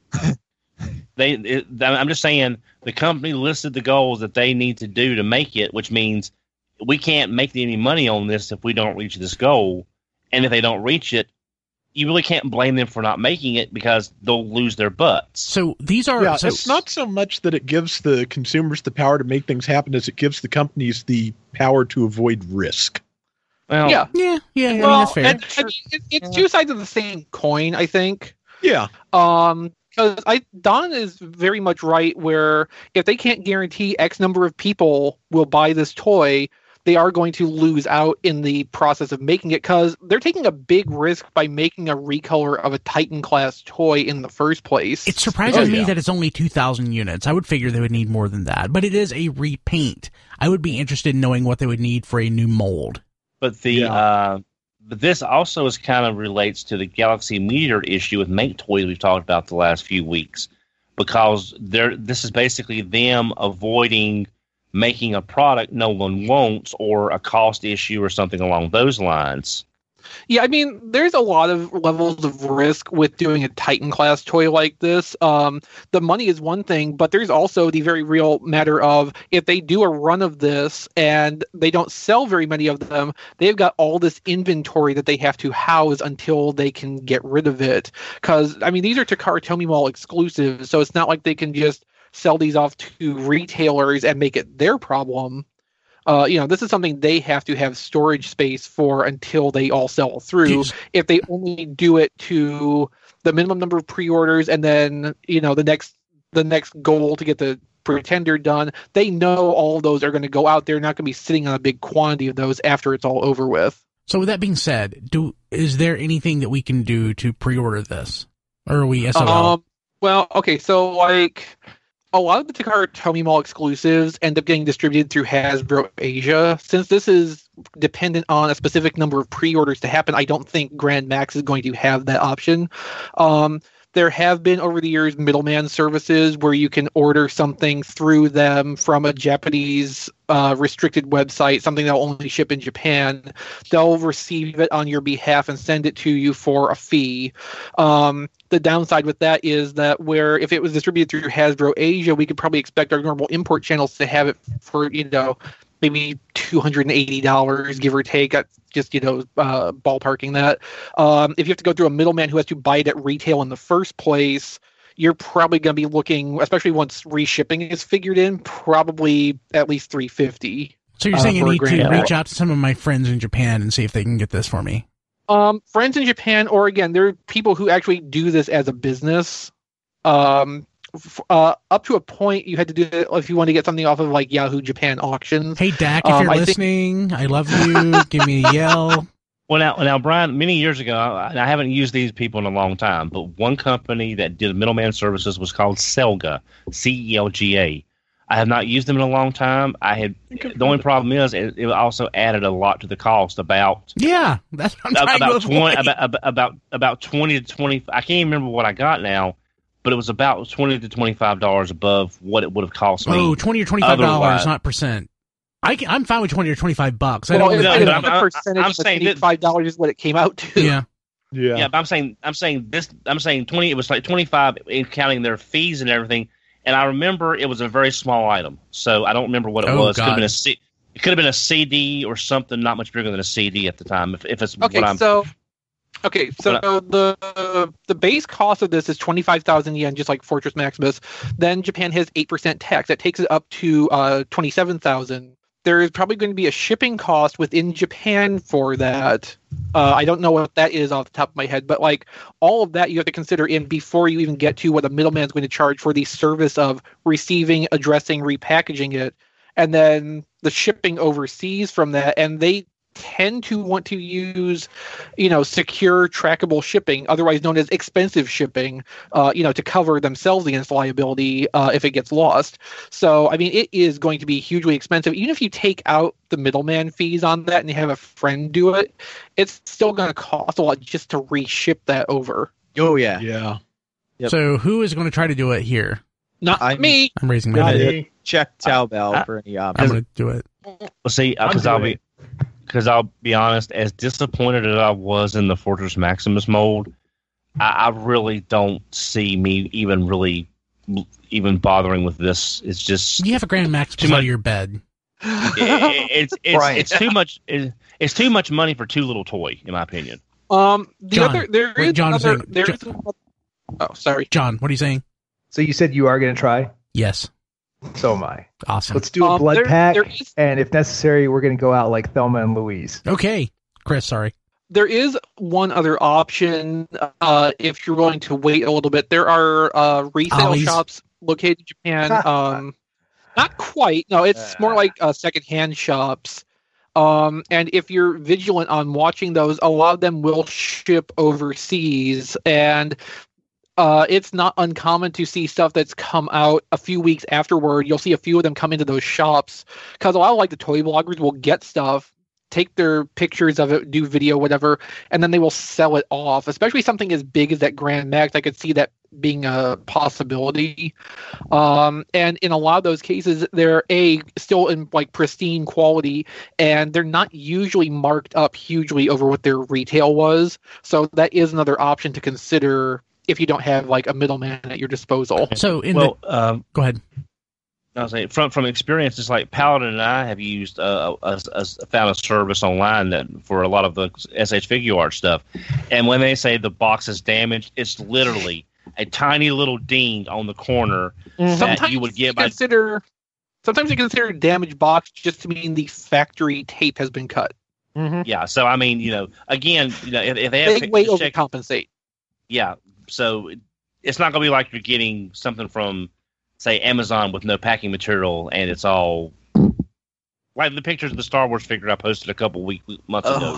They, it, I'm just saying, the company listed the goals that they need to do to make it, which means we can't make any money on this if we don't reach this goal. And if they don't reach it, you really can't blame them for not making it, because they'll lose their butts. So these are... Yeah, so, it's not so much that it gives the consumers the power to make things happen as it gives the companies the power to avoid risk. Well, yeah, Yeah, yeah, I mean, well, that's fair. and, I mean, it, it's two sides of the same coin, I think. Yeah. Um, because I Don is very much right. Where if they can't guarantee X number of people will buy this toy, they are going to lose out in the process of making it, because they're taking a big risk by making a recolor of a Titan class toy in the first place. It surprises Oh, me yeah. that it's only two thousand units. I would figure they would need more than that. But it is a repaint. I would be interested in knowing what they would need for a new mold. But the Yeah. uh, but this also is kind of relates to the Galaxy Meteor issue with Make Toys we've talked about the last few weeks. because they're this is basically them avoiding making a product no one wants or a cost issue or something along those lines. Yeah, I mean, there's a lot of levels of risk with doing a Titan class toy like this. Um, the money is one thing, but there's also the very real matter of if they do a run of this and they don't sell very many of them, they've got all this inventory that they have to house until they can get rid of it. Because, I mean, these are Takara Tomy Mall exclusives, so it's not like they can just sell these off to retailers and make it their problem. Uh, you know, this is something they have to have storage space for until they all sell through. Jeez. If they only do it to the minimum number of pre-orders and then, you know, the next the next goal to get the Pretender done, they know all of those are going to go out there, not going to be sitting on a big quantity of those after it's all over with. So with that being said, do is there anything that we can do to pre-order this? Or are we S O L? Um, well, okay, so like a lot of the Takara Tomy Mall exclusives end up getting distributed through Hasbro Asia. Since this is dependent on a specific number of pre-orders to happen, I don't think Grand Max is going to have that option. Um, there have been over the years middleman services where you can order something through them from a Japanese uh, restricted website, something that will only ship in Japan. They'll receive it on your behalf and send it to you for a fee. Um, the downside with that is that where if it was distributed through Hasbro Asia, we could probably expect our normal import channels to have it for, you know, maybe two hundred eighty dollars, give or take. That's just, you know, uh, ballparking that. Um, if you have to go through a middleman who has to buy it at retail in the first place, you're probably going to be looking, especially once reshipping is figured in, probably at least three hundred fifty dollars. So you're uh, saying I for a need to Grand reach Max. out to some of my friends in Japan and see if they can get this for me? Um, friends in Japan, or again, there are people who actually do this as a business. Um, f- uh, up to a point, you had to do it if you want to get something off of like Yahoo Japan auctions. Hey, Dak, if Um, you're I think- listening, I love you. Give me a yell. Well, now, now, Brian, many years ago, I, I haven't used these people in a long time, but one company that did middleman services was called Selga, C E L G A. I have not used them in a long time. I had the only problem is it, it also added a lot to the cost, about Yeah, that's what I'm trying about to twenty, avoid. about, about about twenty to twenty. I can't even remember what I got now, but it was about twenty to twenty five dollars above what it would have cost me. Oh, twenty or twenty-five dollars, otherwise. not percent. I can, I'm fine with twenty or twenty-five bucks. I Well, don't. if, no, if no, I'm- the I'm- percentage I'm of saying that- five dollars is what it came out to. yeah. Yeah. Yeah, but I'm saying I'm saying this. I'm saying twenty. It was like twenty-five, in counting their fees and everything. And I remember it was a very small item, so I don't remember what it Oh, was. Could have God. been a C. It could have been a C D or something, not much bigger than a C D at the time. If if it's Okay, what I'm. so okay, so What the the base cost of this is twenty five thousand yen, just like Fortress Maximus. Then Japan has eight percent tax. That takes it up to uh, twenty seven thousand. There is probably going to be a shipping cost within Japan for that. Uh, I don't know what that is off the top of my head, but like all of that you have to consider in before you even get to what a middleman is going to charge for the service of receiving, addressing, repackaging it, and then the shipping overseas from that. And they tend to want to use, you know, secure, trackable shipping, otherwise known as expensive shipping, uh, you know, to cover themselves against liability uh, if it gets lost. So, I mean, it is going to be hugely expensive. Even if you take out the middleman fees on that and you have a friend do it, it's still going to cost a lot just to reship that over. Oh yeah. Yeah. Yep. So who is going to try to do it here? Not I'm- me. I'm raising my Not hand. it. Check Taobao I- for any I'm options. going to do it. Well, see, I'm because I'll doing be because I'll be honest. As disappointed as I was in the Fortress Maximus mold, I, I really don't see me even really even bothering with this. It's just You have a Grand Max Too beside much- your bed. it, it's it's, Brian. it's too much. It, it's too much money for too little toy, in my opinion. Um, the John, other there wait, is John was another, saying- there Jo- is another- oh, sorry. John, what are you saying? So you said you are going to try? Yes. So am I. Awesome. Let's do a Um, blood there- pack, there is- and if necessary, we're going to go out like Thelma and Louise. Okay. Chris, sorry. There is one other option uh, if you're willing to wait a little bit. There are uh, resale Ollie's. shops located in Japan. Um, not quite. No, it's more like uh, secondhand shops. Um, and if you're vigilant on watching those, a lot of them will ship overseas. And uh, it's not uncommon to see stuff that's come out a few weeks afterward. You'll see a few of them come into those shops because a lot of like the toy bloggers will get stuff, take their pictures of it, do video, whatever, and then they will sell it off. Especially something as big as that Grand Max. I could see that being a possibility. Um, and in a lot of those cases, they're a still in like pristine quality, and they're not usually marked up hugely over what their retail was. So that is another option to consider if you don't have like a middleman at your disposal. So in well, the um, go ahead. I was saying from from experience, it's like Paladin and I have used uh, a, a, found a service online that for a lot of the S H Figure Art stuff, and when they say the box is damaged, it's literally a tiny little ding on the corner that Sometimes you would get you by. consider. Sometimes you consider damaged box just to mean the factory tape has been cut. Mm-hmm. Yeah, so I mean, you know, again, you know, if, if they have They way pictures checked- overcompensate. yeah, so it's not going to be like you're getting something from, say, Amazon with no packing material, and it's all like the pictures of the Star Wars figure I posted a couple weeks months ago.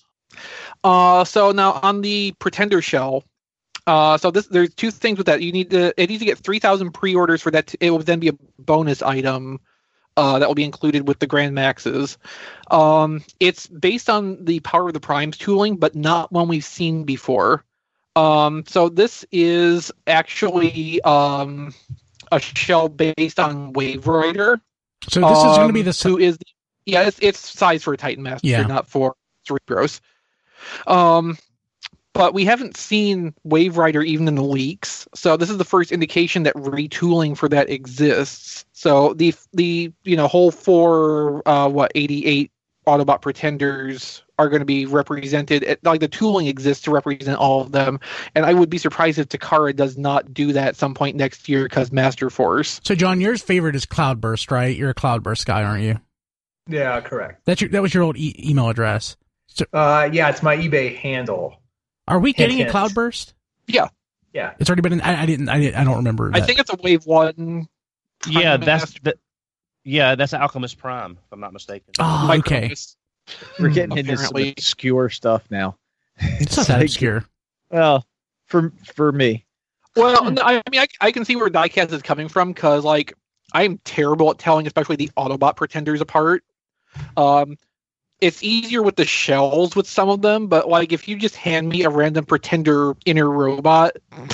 Uh, so now on the Pretender shell, uh, so this there's two things with that. You need to it needs to get three thousand pre-orders for that. To, it will then be a bonus item uh, that will be included with the Grand Maxes. Um, it's based on the Power of the Primes tooling, but not one we've seen before. Um, so this is actually um, a shell based on Wave Rider. So this is going to be um, the who is yeah, it's it's size for a Titan Master, Yeah. not for Cerebros. Um, but we haven't seen Wave Rider even in the leaks, so this is the first indication that retooling for that exists. So the the you know whole four uh what eighty-eight Autobot Pretenders are going to be represented. It, like the tooling exists to represent all of them, and I would be surprised if Takara does not do that at some point next year because Master Force. So John, yours favorite is Cloudburst, right? You're a Cloudburst guy, aren't you? Yeah, correct. That's your that was your old e- email address. Uh, yeah, it's my eBay handle. Are we getting hint. a Cloudburst? Yeah, Yeah. It's already been. In, I, I didn't. I didn't. I don't remember. I that. think it's a Wave One. Yeah, Prime that's Master the, yeah, that's Alchemist Prime, if I'm not mistaken. Oh, okay. Micronus. We're getting into some Apparently. obscure stuff now. It's not that like- obscure. Well, for for me, Well, no, I mean, I, I can see where Diecast is coming from because, like, I'm terrible at telling, especially the Autobot Pretenders apart. Um, it's easier with the shells with some of them, but like, if you just hand me a random Pretender inner robot,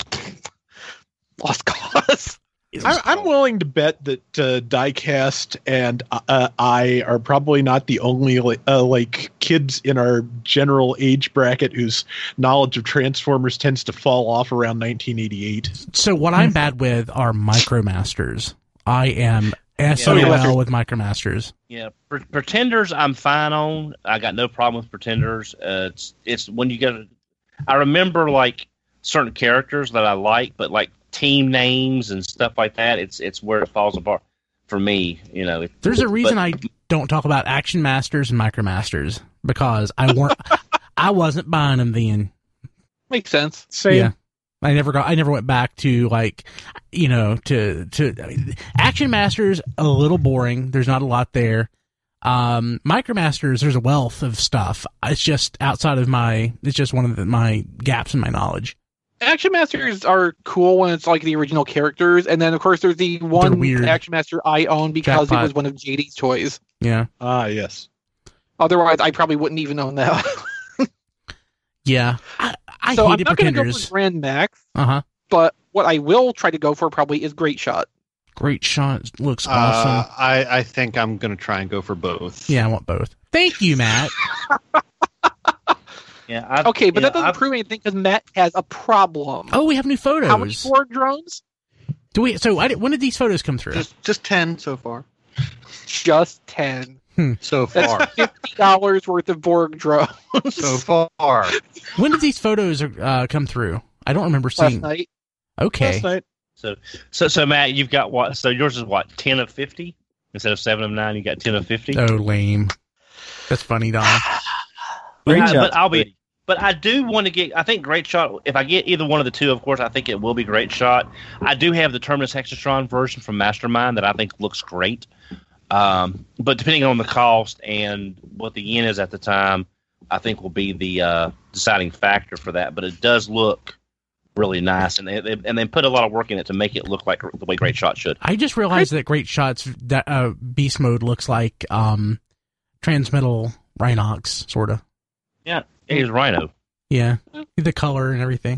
lost cause. I, I'm willing to bet that uh, Diecast and uh, I are probably not the only uh, like kids in our general age bracket whose knowledge of Transformers tends to fall off around nineteen eighty-eight. So what I'm bad with are Micromasters. I am S O Yeah. L with Micromasters. Yeah, Pre- Pretenders I'm fine on. I got no problem with Pretenders. Uh, it's it's when you get. I remember like certain characters that I like, but like team names and stuff like that, it's it's where it falls apart for me. You know, it, There's a reason but- I don't talk about Action Masters and Micromasters because I weren't. I wasn't buying them then. Makes sense. same. Yeah. I never got. I never went back to like, you know, to to I mean, Action Masters a little boring. There's not a lot there. Um, Micromasters, there's a wealth of stuff. It's just outside of my. It's just one of the, my gaps in my knowledge. Action Masters are cool when it's like the original characters, and then of course there's the one weird. Action Master I own because Jackpot. it was one of J D's toys. Yeah, Ah, yes. Otherwise, I probably wouldn't even own that. yeah. I, I so I'm hated not going to go Pretenders. for Grand Max, Uh huh. but what I will try to go for probably is Great Shot. Great shot. Looks Uh, awesome. I, I think I'm going to try and go for both. Yeah, I want both. Thank you, Matt. Yeah, I, Okay, but yeah, that doesn't I've- prove anything because Matt has a problem. Oh, we have new photos. How many Borg drones? Do we? So, I, did- when did these photos come through? Just just ten so far. Just ten. So far. That's fifty dollars worth of Borg drones so far. When did these photos uh, come through? I don't remember last seeing. night. Okay. Last night. So so so Matt, you've got what? So yours is what? Ten of fifty instead of seven of nine. You got ten of fifty. Oh, lame. That's funny, Don. But, Great I, shot. but I'll be. But I do want to get. I think Great Shot. If I get either one of the two, of course, I think it will be Great Shot. I do have the Terminus Hexatron version from Mastermind that I think looks great. Um, but depending on the cost and what the yen is at the time, I think will be the uh, deciding factor for that. But it does look really nice, and they, they and they put a lot of work in it to make it look like the way Great Shot should. I just realized that Great Shots that uh, Beast Mode looks like um, Transmetal Rhinox, sort of. Yeah, it is Rhino. Yeah, the color and everything.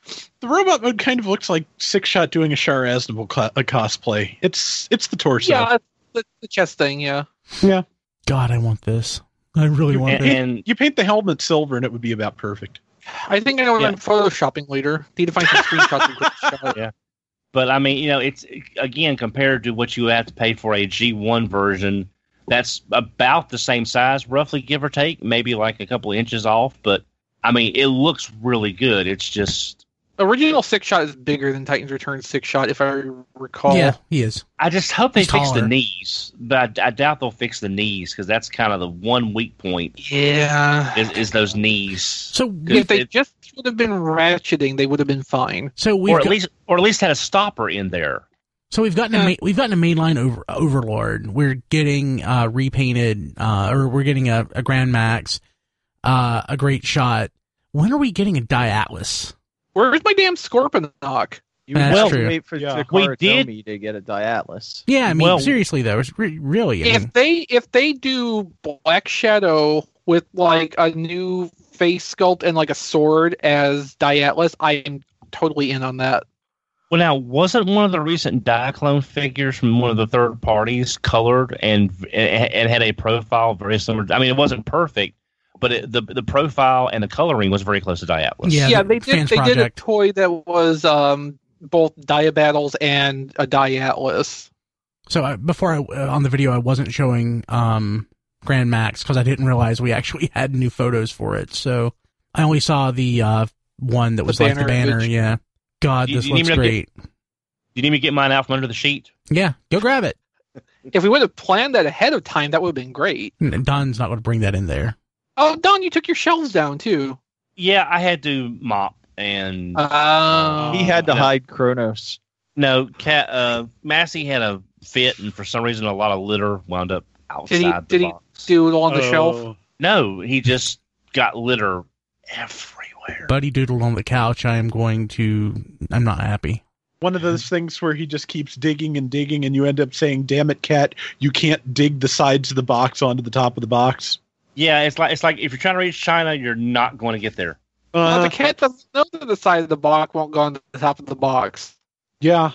The robot mode kind of looks like Six Shot doing a Char Aznavour cl- a cosplay. It's it's the torso. Yeah, the, the chest thing. Yeah. Yeah. God, I want this. I really want And, this. and You paint the helmet silver, and it would be about perfect. I think I know what Yeah. I'm photoshopping later. Need to find some screenshots. and quick shot. Yeah. But I mean, you know, it's again compared to what you have to pay for a G one version. That's about the same size, roughly, give or take, maybe like a couple of inches off. But I mean, it looks really good. It's just, Original Six Shot is bigger than Titan's Return Six Shot, if I recall. Yeah, he is. I just hope they He's fix the taller. knees, but I, I doubt they'll fix the knees because that's kind of the one weak point Yeah. is, is those knees. So If they it- just would have been ratcheting, they would have been fine. so we've Or at got- least, or at least had a stopper in there. So we've gotten a Yeah. ma- we've gotten a mainline over, Overlord. We're getting uh, repainted, uh, or we're getting a, a Grand Max, uh, a Great Shot. When are we getting a Die Atlas? Where's my damn Scorponok? You That's have true. to wait for Yeah. We Takara did- Tomy to get a Diatlas. Yeah, I mean Well- seriously though, it's re- really. I mean, If they if they do Black Shadow with like a new face sculpt and like a sword as Diatlas, I am totally in on that. Well, now, wasn't one of the recent Diaclone figures from one of the third parties colored and and had a profile very similar? I mean, it wasn't perfect, but it, the the profile and the coloring was very close to Diatlas. Yeah, Yeah, the they did. fans They did a project. toy that was um, both Diabattles and a Diatlas. so I, before I, uh, on the video, I wasn't showing um, Grand Max because I didn't realize we actually had new photos for it. So I only saw the uh, one that The was like the banner banner. image. Yeah, God, You- this you need looks me to great. You need me to get mine out from under the sheet? Yeah, go grab it. If we would have planned that ahead of time, that would have been great. And Don's not going to bring that in there. Oh, Don, you took your shelves down too. Yeah, I had to mop and Oh. He had to no. hide Kronos. no. Cat uh, Massey had a fit, and for some reason, a lot of litter wound up outside Did he- the did he box. Do it on the shelf. Oh. No, he just got litter everywhere. Buddy doodled on the couch. I am going to. I'm not happy. One of those things where he just keeps digging and digging, and you end up saying, "Damn it, cat! You can't dig the sides of the box onto the top of the box." Yeah, it's like it's like if you're trying to reach China, you're not going to get there. Well, Uh, the cat doesn't know that the side of the box won't go on the top of the box. yeah,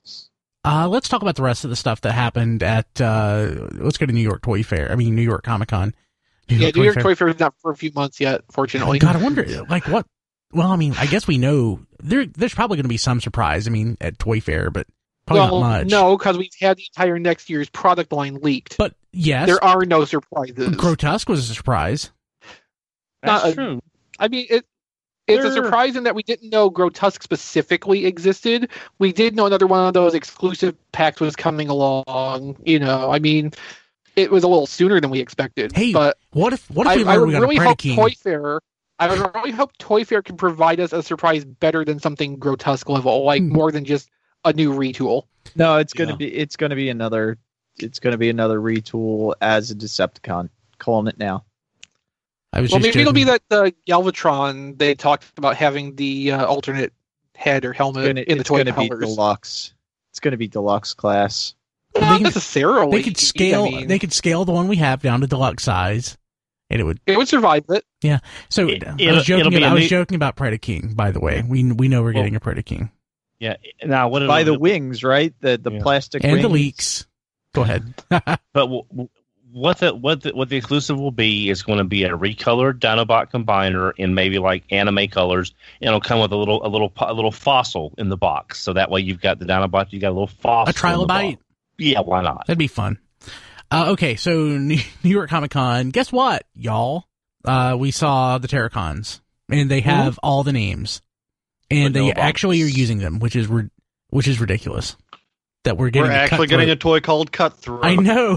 Uh, let's talk about the rest of the stuff that happened at. Uh, let's go to New York Toy Fair. I mean, New York Comic Con. Yeah, New York Toy Fair is not for a few months yet, fortunately. God, I wonder, like, what? Well, I mean, I guess we know there. There's probably going to be some surprise. I mean, at Toy Fair, but probably well, not much. no, because we've had the entire next year's product line leaked. But yes, There are no surprises. Grotesque was a surprise. That's Not a- true. I mean, it. It's a There- surprise in that we didn't know Grotesque specifically existed. We did know another one of those exclusive packs was coming along. You know, I mean, it was a little sooner than we expected. Hey, but What if? What if I, we I learned would we got really a hope Predaking? Toy Fair. I would really hope Toy Fair can provide us a surprise better than something Grotesque level, like Hmm. more than just a new retool. No, it's gonna Yeah. be it's gonna be another it's gonna be another retool as a Decepticon. Calling it now. I was Well, just maybe it'll be joking. that the Galvatron they talked about having the uh, alternate head or It's helmet gonna, in the it's toy gonna be colors. deluxe. It's gonna be deluxe class. Not They could- necessarily. They could scale. I mean, They could scale the one we have down to deluxe size, and it would. it would survive it. So It- I it'll- was joking. it'll be About, a I was new- joking about Predaking. By the way, we we know we're getting a Predaking Yeah. Now what? By it'll the do- wings, right? The the Yeah. plastic and the wings. leaks. Go ahead. But w- w- what the what the, what the exclusive will be is going to be a recolored Dinobot combiner in maybe like anime colors, and it'll come with a little a little po- a little fossil in the box. So that way you've got the Dinobot, you got a little fossil. A in the trilobite. box. Yeah, why not? That'd be fun. Uh, okay, so New New York Comic Con. Guess what, y'all? Uh, we saw the Terracons, and they have all the names, and But no they boxes. actually are using them, which is ri- which is ridiculous. That we're getting We're a actually getting a Cutthroat. toy called Cutthroat. I know.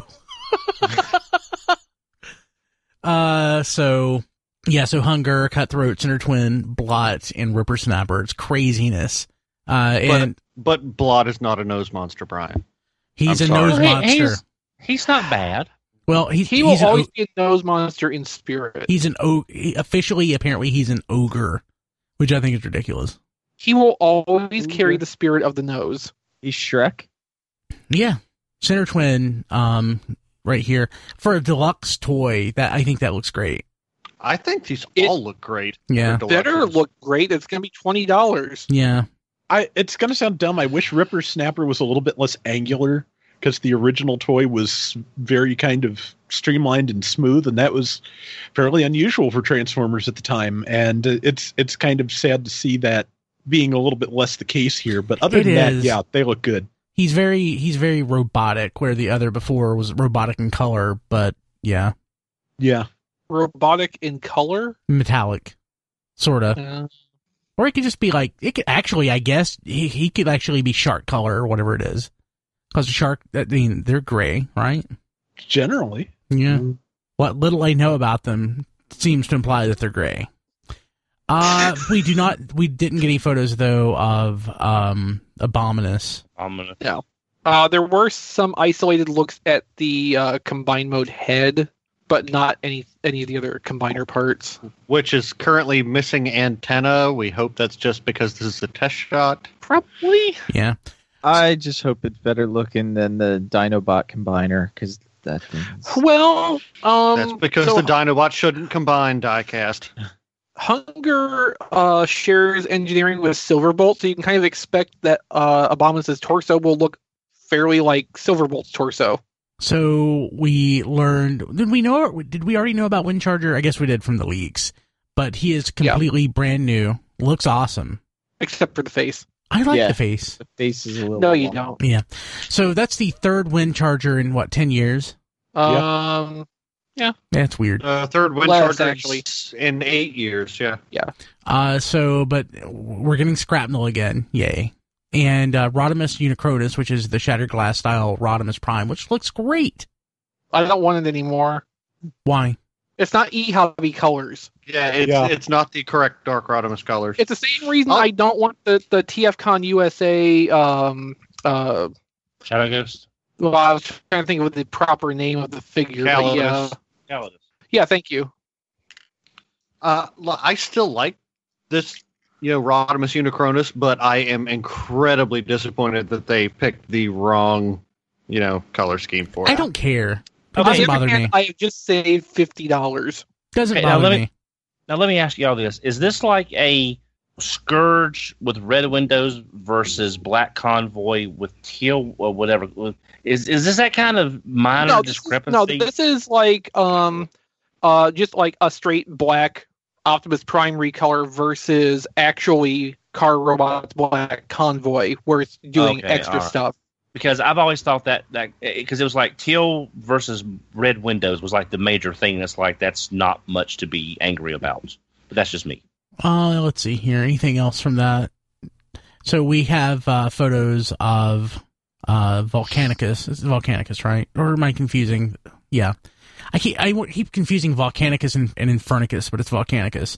uh, so yeah, so Hunger, Cutthroat, Center Twin, Blot, and Ripper Snapper. It's craziness. Uh, and But Blot is not a nose monster, Brian. he's I'm a sorry. nose Hey, monster. he's, he's not bad. Well, he's He will he's an always o- be a nose monster in spirit. he's an o- he- officially apparently he's an ogre, which I think is ridiculous. He will always carry the spirit of the nose. He's Shrek. Yeah, Center Twin, um, right here for a deluxe toy. That I think that looks great. I think these It- all look great. Yeah. for Better deluxes. look great. It's going to be twenty dollars. Yeah. I it's gonna sound dumb. I wish Ripper Snapper was a little bit less angular because the original toy was very kind of streamlined and smooth, and that was fairly unusual for Transformers at the time. And uh, it's it's kind of sad to see that being a little bit less the case here. But other It than that, is. yeah, they look good. He's very he's very robotic, where the other before was robotic in color, but yeah, Yeah. Robotic in color. metallic, sorta. Uh, Or it could just be like it could actually, I guess he he could actually be shark color or whatever it is, because shark. I mean, they're gray, right? Generally. Yeah. Mm. What little I know about them seems to imply that they're gray. Uh, we do not. We didn't get any photos though of um Abominus. I'm gonna. uh, there were some isolated looks at the uh, combined mode head, but not any any of the other combiner parts. Which is currently missing antenna. We hope that's just because this is a test shot. Probably. Yeah. I just hope it's better looking than the Dinobot combiner because that thing's... Well, um, That's because so the Dinobot shouldn't combine diecast. Hunger uh, shares engineering with Silverbolt, so you can kind of expect that uh, Abominus' torso will look fairly like Silverbolt's torso. So we learned. Did we know? Did we already know about Windcharger? I guess we did from the leaks. But he is completely brand new. Looks awesome. Except for the face. I like Yeah. the face. The face is a little... No, you long. don't. Yeah. So that's the third Windcharger in what, ten years? Um, That's weird. Uh, third wind Less, charger actually. in eight years. Yeah. Uh, so, but we're getting Scrapnel again. Yay. And uh, Rodimus Unicrotus, which is the Shattered Glass style Rodimus Prime, which looks great. I don't want it anymore. Why? It's not E-Hobby colors. Yeah, it's Yeah. it's not the correct Dark Rodimus colors. It's the same reason Oh. I don't want the, the TFCon U S A. Um, uh, Shadow Ghost. well, I was trying to think of the proper name of the figure. But yeah, Calidus. yeah, thank you. Uh, l- I still like this, you know, Rodimus Unicronus, but I am incredibly disappointed that they picked the wrong, you know, color scheme for it. I don't care. It Okay. On the doesn't other bother hand, me. I have just saved fifty dollars. Doesn't Okay, now bother let me- me. Now let me ask you all this: is this like a Scourge with red windows versus Black Convoy with teal or whatever? Is is this that kind of minor No, this is, discrepancy? no, this is like um, uh, just like a straight black Optimus Prime recolor versus actually Car Robots Black Convoy, where it's doing Okay, extra all right. stuff. Because I've always thought that that because it was like teal versus red windows was like the major thing. That's like that's not much to be angry about. But that's just me. Uh, let's see here. Anything else from that? So we have uh, photos of uh, Volcanicus. It's Volcanicus, right? Or am I confusing? Yeah. I keep, I keep confusing Volcanicus and, and Infernicus, but it's Volcanicus.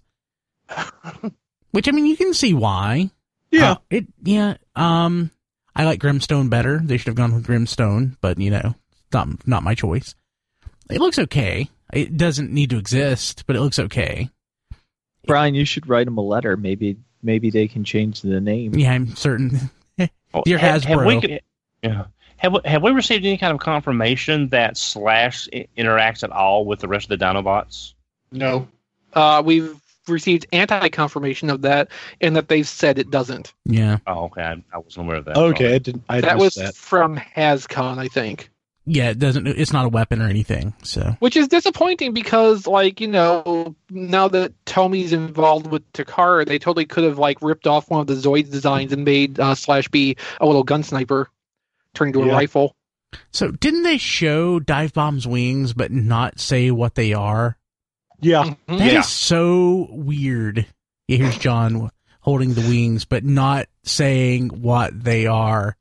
Which, I mean, you can see why. Yeah. Uh, it, yeah. Um, I like Grimstone better. They should have gone with Grimstone, but, you know, not, not my choice. It looks okay. It doesn't need to exist, but it looks okay. Brian, you should write them a letter. Maybe maybe they can change the name. Yeah, I'm certain. Dear Have- have Hasbro. we- yeah. Have we, have we received any kind of confirmation that Slash i- interacts at all with the rest of the Dinobots? No. Uh, we've received anti-confirmation of that, and that they've said it doesn't. Yeah. Oh, okay. I, I wasn't aware of that. Okay, I didn't. I that was missed that. from HasCon, I think. Yeah, it doesn't. It's not a weapon or anything. So Which is disappointing because, like, you know, now that Tommy's involved with Takara, they totally could have, like, ripped off one of the Zoids designs and made uh, Slash be a little gun sniper turned into a Yeah. rifle. so didn't they show Dive Bomb's wings but not say what they are? Yeah. Mhm. That is Yeah. so weird. Yeah, here's John holding the wings but not saying what they are.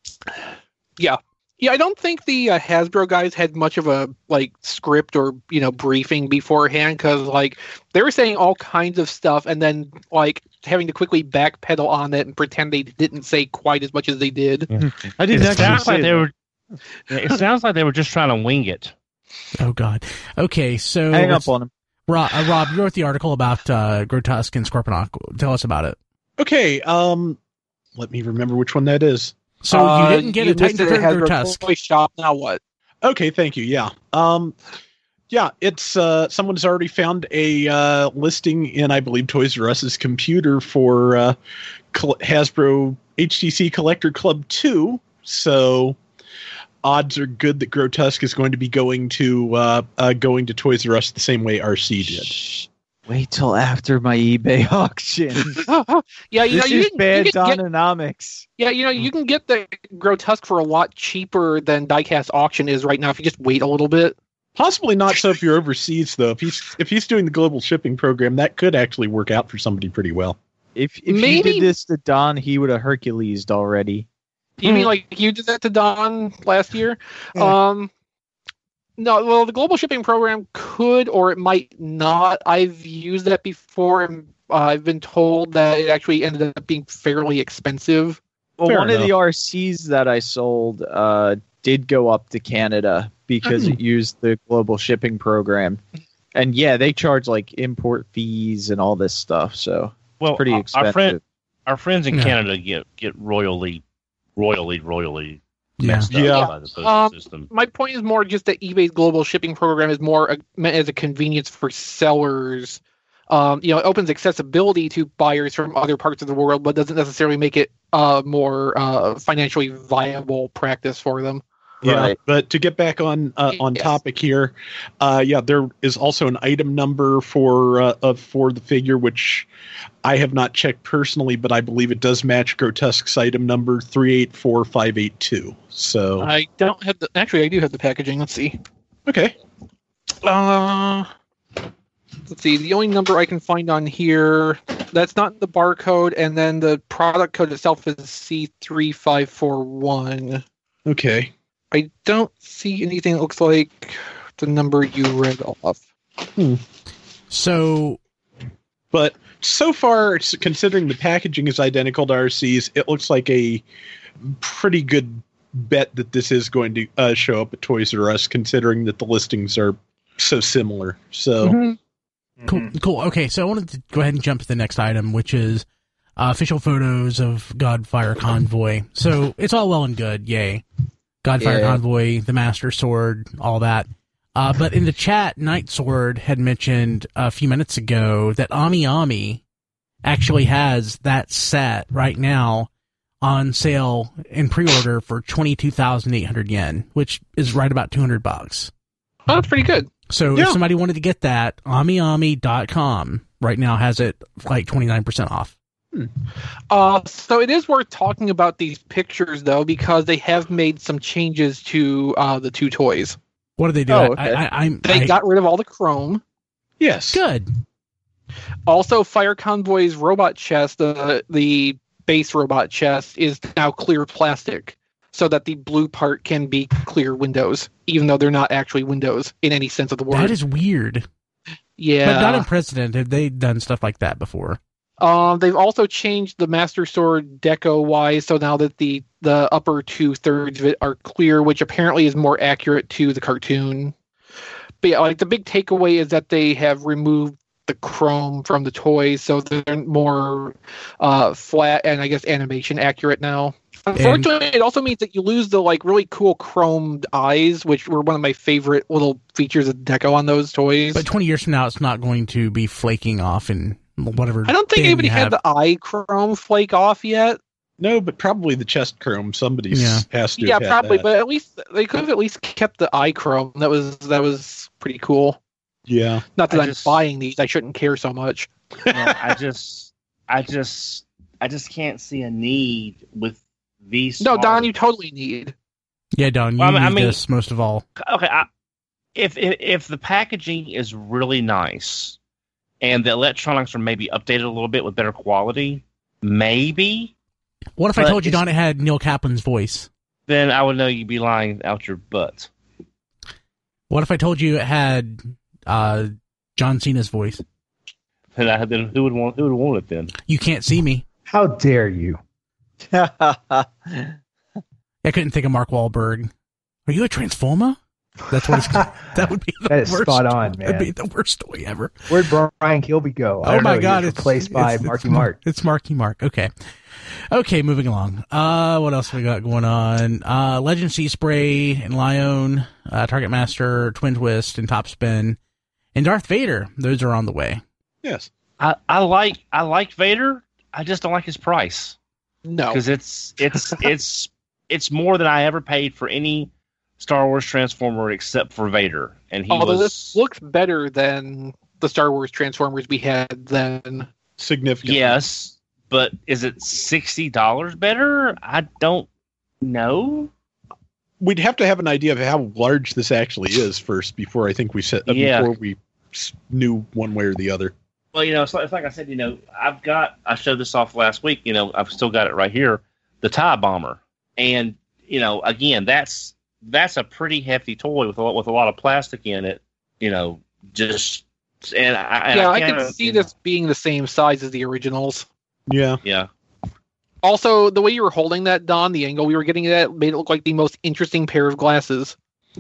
Yeah, I don't think the uh, Hasbro guys had much of a, like, script or, you know, briefing beforehand because, like, they were saying all kinds of stuff and then, like, having to quickly backpedal on it and pretend they didn't say quite as much as they did. I It didn't actually sounds say like they that. were. It sounds like they were just trying to wing it. Oh God. Okay, so Hang let's- up on them. Rob, uh, Rob, you wrote the article about uh, Grotesque and Scorponok. Tell us about it. Okay. Um, let me remember which one that is. So Uh, you didn't get a missed Titan it at Turn Hasbro Grotesque. Toy Shop. Now what? Okay, thank you. Yeah. Um, Yeah, it's uh, someone's already found a uh, listing in, I believe, Toys R Us's computer for uh, Hasbro H T C Collector Club two. So odds are good that Grotesque is going to be going to uh, uh, going to Toys R Us the same way R C did. Shh. Wait till after my eBay auction. yeah, you this know, you is can, bad you can get, Dononomics. yeah, you know, you can get the Grotesque for a lot cheaper than Diecast auction is right now if you just wait a little bit. Possibly not so if you're overseas, though. If he's if he's doing the global shipping program, that could actually work out for somebody pretty well. If if Maybe- you did this to Don, he would have Hercules'd already. You mean like you did that to Don last year? Yeah. Um, no, well, the global shipping program could or it might not. I've used that before, and uh, I've been told that it actually ended up being fairly expensive. Well, Fair one enough. of the R Cs that I sold uh, did go up to Canada because it used the global shipping program. And yeah, they charge like import fees and all this stuff. So Well, pretty our- expensive. Our, friend, our friends in Yeah. Canada get get royally, royally, royally Yeah. messed up Yeah. by the postal Um, system. My point is more just that eBay's global shipping program is more a, meant as a convenience for sellers. Um, you know, it opens accessibility to buyers from other parts of the world, but doesn't necessarily make it uh, more uh, financially viable practice for them. Yeah, Right. but to get back on uh, on Yes. topic here, uh, yeah, there is also an item number for uh, uh, for the figure, which I have not checked personally, but I believe it does match Grotesque's item number three eight four five eight two. So I don't have the. Actually, I do have the packaging. Let's see. okay, Uh, let's see. The only number I can find on here that's not the barcode, and then the product code itself is C three five four one. okay. I don't see anything that looks like the number you read off. So But so far, s- considering the packaging is identical to R C's, it looks like a pretty good bet that this is going to uh, show up at Toys R Us, considering that the listings are so similar. So, Mhm. cool, cool. Okay, so I wanted to go ahead and jump to the next item, which is uh, official photos of Godfire Convoy. So it's all well and good, yay. Godfire Yeah. Convoy, the Master Sword, all that. Uh, but in the chat, Night Sword had mentioned a few minutes ago that Ami Ami actually has that set right now on sale in pre-order for twenty-two thousand eight hundred yen, which is right about two hundred bucks. Oh, that's pretty good. So Yeah. if somebody wanted to get that, ami ami dot com right now has it like twenty-nine percent off. Uh, so it is worth talking about these pictures, though, because they have made some changes to uh, the two toys. What do they do? Oh, I, okay. I, I, I'm They I- got rid of all the chrome. yes. good. Also, Fire Convoy's robot chest, the the base robot chest, is now clear plastic, so that the blue part can be clear windows, even though they're not actually windows in any sense of the word. That is weird. yeah. But not in President. Have they done stuff like that before? Um, they've also changed the Master Sword deco wise, so now that the the upper two thirds of it are clear, which apparently is more accurate to the cartoon. But yeah, like the big takeaway is that they have removed the chrome from the toys, so they're more uh, flat and I guess animation accurate now. Unfortunately, it also means that you lose the like really cool chromed eyes, which were one of my favorite little features of deco on those toys. But twenty years from now, it's not going to be flaking off in whatever. I don't think bin anybody you had have. the eye chrome flake off yet. No, but probably the chest chrome. Somebody's Yeah. has to. Yeah, have had probably, that. but at least they could have at least kept the eye chrome. That was that was pretty cool. yeah. Not that I I'm just- buying these, I shouldn't care so much. Yeah, I just, I just, I just can't see a need with these. No, Don, smart- you totally need. Yeah, Don, you Well, I mean- need I mean- this most of all. Okay, I, if, if if the packaging is really nice, and the electronics are maybe updated a little bit with better quality, maybe What if I But told you, it's- Don, it had Neil Kaplan's voice? then I would know you'd be lying out your butt. What if I told you it had uh, John Cena's voice? Then, I, then who would want who would want it then? You can't see me. How dare you? I couldn't think of Mark Wahlberg. Are you a Transformer? That's what it's. That would be the That is worst. spot on, man. That'd be the worst toy ever. Where'd Brian Kilby go? I Oh don't my know, God! he was It's replaced by it's, Marky it's, Mark. It's Marky Mark. Okay, okay. Moving along. Uh, what else we got going on? Uh, Legend Sea Spray and Lion, uh, Target Master, Twin Twist, and Top Spin, and Darth Vader. Those are on the way. Yes. I, I like I like Vader. I just don't like his price No. because it's it's it's it's more than I ever paid for any Star Wars Transformer except for Vader, and he Although was this looks better than the Star Wars Transformers we had then. Significant. yes, but is it sixty dollars better? I don't know. We'd have to have an idea of how large this actually is first before I think we said uh, Yeah. before we s- knew one way or the other. Well, you know, it's like, it's like I said, you know, I've got, I showed this off last week, you know, I've still got it right here, the TIE Bomber. And, you know, again, that's, that's a pretty hefty toy with a lot, with a lot of plastic in it, you know, just, and I, and yeah, I, I can't- could see you know, this being the same size as the originals. Yeah. Yeah. Also, the way you were holding that, Don, the angle we were getting at it made it look like the most interesting pair of glasses.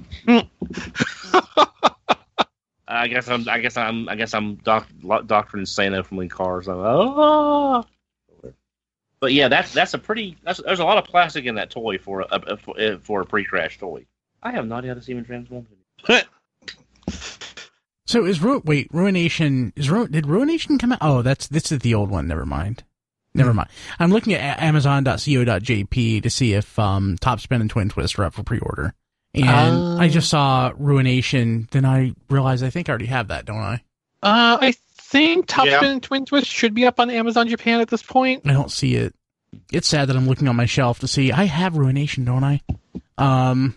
I guess I'm, I guess I'm, I guess I'm doc, Doctor Insano from Lean Cars. I'm, oh. But yeah, that's, that's a pretty, that's, there's a lot of plastic in that toy for a, a for, for a pre-crash toy. I have no idea how this even transforms. So is Ru- wait Ruination is Ru- did Ruination come out? Oh, that's this is the old one. Never mind. Never mind. I'm looking at Amazon dot co dot j p to see if um, Top Spin and Twin Twist are up for pre-order, and Uh. I just saw Ruination. Then I realized I think I already have that, don't I? Uh, I think Top Yeah. Spin and Twin Twist should be up on Amazon Japan at this point. I don't see it. It's sad that I'm looking on my shelf to see I have Ruination, don't I? Um,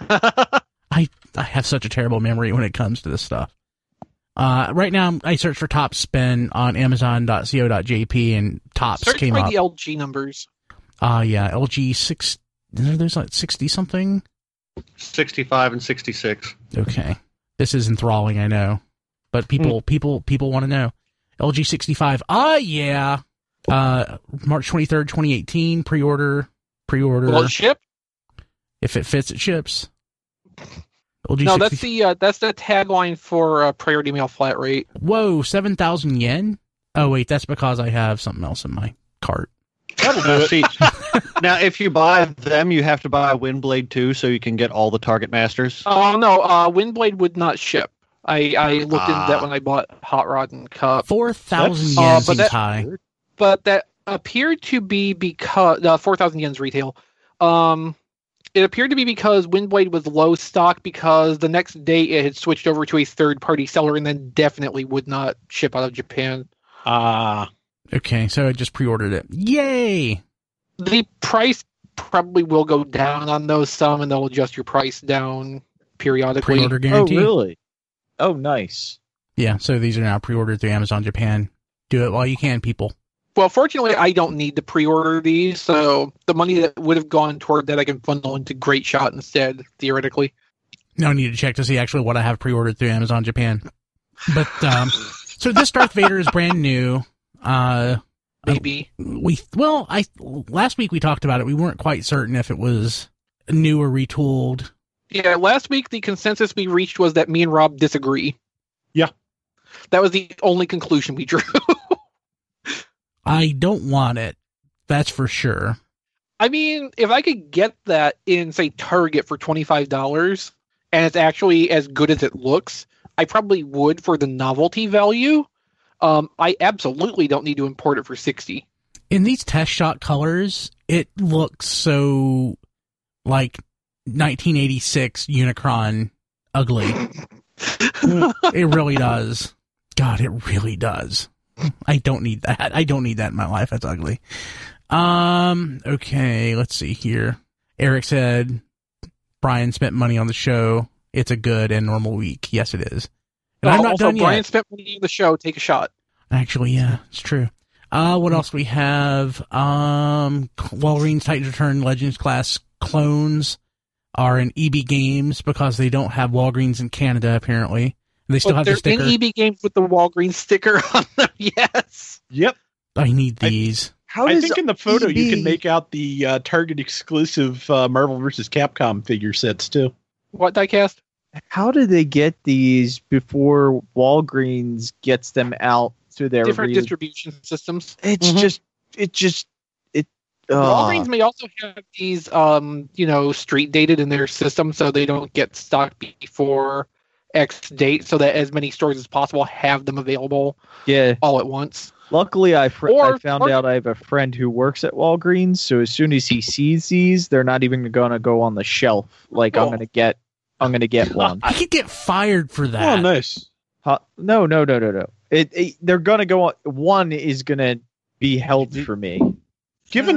I I have such a terrible memory when it comes to this stuff. Uh, right now I searched for Top Spin on Amazon dot co dot j p and Tops Search came by up. the L G numbers. Uh, yeah, L G six. There's like sixty something. sixty-five and sixty-six. Okay, this is enthralling, I know, but people, people, people want to know. L G sixty-five. Ah, yeah. Uh, March twenty-third, twenty eighteen. Pre-order. Pre-order. Will it ship? If it fits, it ships. L G No, sixty that's the uh, that's the tagline for uh, priority mail flat rate. Whoa, seven thousand yen. Oh wait, that's because I have something else in my cart. That'll do Uh, it. see, now, if you buy them, you have to buy Windblade too, so you can get all the Target Masters. Oh no, uh, Windblade would not ship. I, I looked Ah. into that when I bought Hot Rod and Cup, Four thousand That's- yen uh, but seems that- high. but that appeared to be because uh, four thousand yens retail. Um, it appeared to be because Windblade was low stock because the next day it had switched over to a third party seller and then definitely would not ship out of Japan. Ah. Okay, so I just pre-ordered it. Yay! The price probably will go down on those some, and they'll adjust your price down periodically. Pre-order Oh, guarantee. really? Oh, nice. Yeah, so these are now pre-ordered through Amazon Japan. Do it while you can, people. Well, fortunately, I don't need to pre-order these, so the money that would have gone toward that I can funnel into Great Shot instead, theoretically. Now I need to check to see actually what I have pre-ordered through Amazon Japan. But um, so this Darth Vader is brand new. Uh, Maybe. we well, I last week we talked about it. We weren't quite certain if it was new or retooled. Yeah, last week the consensus we reached was that me and Rob disagree. Yeah. That was the only conclusion we drew. I don't want it. That's for sure. I mean, if I could get that in, say, Target for twenty-five dollars, and it's actually as good as it looks, I probably would for the novelty value. Um, I absolutely don't need to import it for sixty. In these test shot colors, it looks so like nineteen eighty-six Unicron ugly. It really does. God, it really does. I don't need that. I don't need that in my life. That's ugly. Um, okay, let's see here. Eric said, Brian spent money on the show. It's a good and normal week. Yes, it is. And I'm not also, done Brian yet. spent money on the show. Take a shot. Actually, yeah, it's true. Uh, what else we have? Um, Walgreens Titans Return Legends class clones are in E B Games because they don't have Walgreens in Canada, apparently. They still But have they're the sticker. in E B Games with the Walgreens sticker on them. Yes. Yep. I need these. How I does think in the photo E B you can make out the uh, Target exclusive uh, Marvel versus Capcom figure sets too. What, Diecast? how do they get these before Walgreens gets them out to their Different re- distribution systems. It's Mhm. just, it just, it. Uh, Walgreens may also have these, um, you know, street dated in their system, so they don't get stock before X date, so that as many stores as possible have them available yeah. all at once. Luckily, I, fr- Or- I found or- out I have a friend who works at Walgreens, so as soon as he sees these, they're not even going to go on the shelf. Like I'm Oh. going to get, I'm going to get one. I could get fired for that. Oh, nice. Huh? No, no, no, no, no. It, it they're going to go on. One is going to be held for me. Given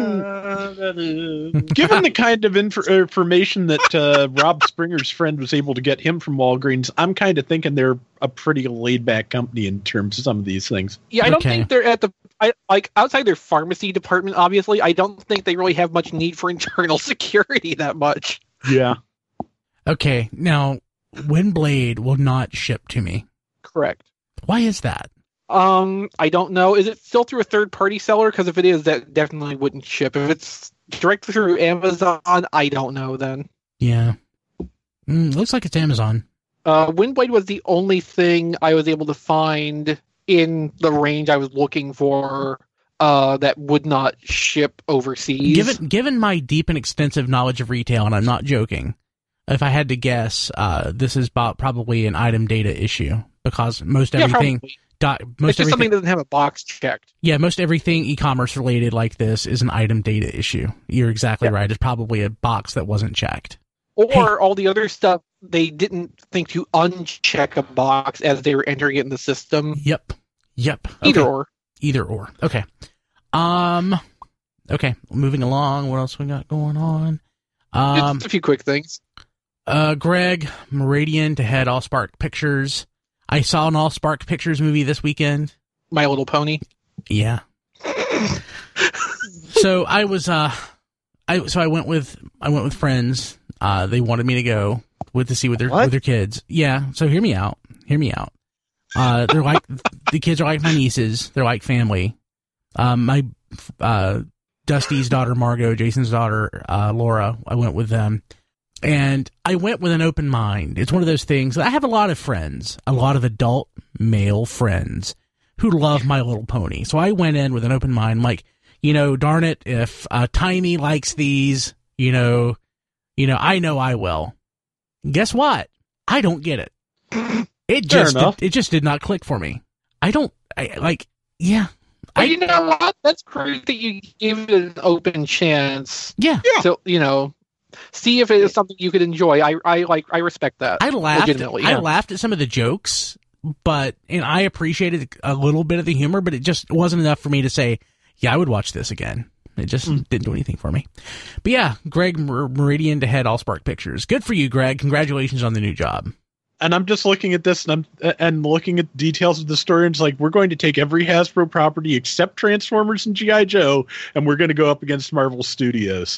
given the kind of inf- information that uh, Rob Springer's friend was able to get him from Walgreens, I'm kind of thinking they're a pretty laid back company in terms of some of these things. Yeah, I don't Okay. think they're at the I, like outside their pharmacy department. Obviously, I don't think they really have much need for internal security that much. Yeah. Okay, now Windblade will not ship to me. Correct. Why is that? Um, I don't know. Is it still through a third party seller? Because if it is, that definitely wouldn't ship. If it's direct through Amazon, I don't know. Then Yeah. Mm, looks like it's Amazon. uh, Windblade was the only thing I was able to find in the range I was looking for. Uh, that would not ship overseas. Given given my deep and extensive knowledge of retail, and I'm not joking, if I had to guess, uh, this is about probably an item data issue because most yeah, everything, probably. dot, It's most just everything, something that doesn't have a box checked. yeah, most everything e-commerce related like this is an item data issue. You're exactly Yeah. right. It's probably a box that wasn't checked. Or Hey. all the other stuff, they didn't think to uncheck a box as they were entering it in the system. Yep. Yep. Okay. Either or. Either or. Okay. Um. Okay. Moving along. What else we got going on? Um. Just a few quick things. Uh. Greg Meridian to head Allspark Pictures. I saw an Allspark Pictures movie this weekend. My Little Pony. Yeah. So I was uh, I so I went with I went with friends. Uh, they wanted me to go with to see with their What? with their kids. Yeah. So hear me out. Hear me out. Uh, they're like the kids are like my nieces. They're like family. Um, my uh, Dusty's daughter Margot, Jason's daughter uh, Laura. I went with them, and I went with an open mind. It's one of those things. I have a lot of friends, a lot of adult male friends who love My Little Pony. So I went in with an open mind, like, you know, darn it, if uh, Tiny likes these, you know, you know, I know I will. Guess what? I don't get it. It Fair just enough. did, it just did not click for me. I don't I like yeah. But I you know what? That's great that you gave it an open chance. yeah. So, you know, see if it is something you could enjoy. I, I like, I respect that. I laughed. legitimately, I yeah. laughed at some of the jokes, but and I appreciated a little bit of the humor, but it just wasn't enough for me to say, yeah, I would watch this again. It just Mm. didn't do anything for me. But yeah, Greg Mer- Meridian to head Allspark Pictures. Good for you, Greg. Congratulations on the new job. And I'm just looking at this and I'm and looking at the details of the story, and it's like we're going to take every Hasbro property except Transformers and G I. Joe, and we're going to go up against Marvel Studios.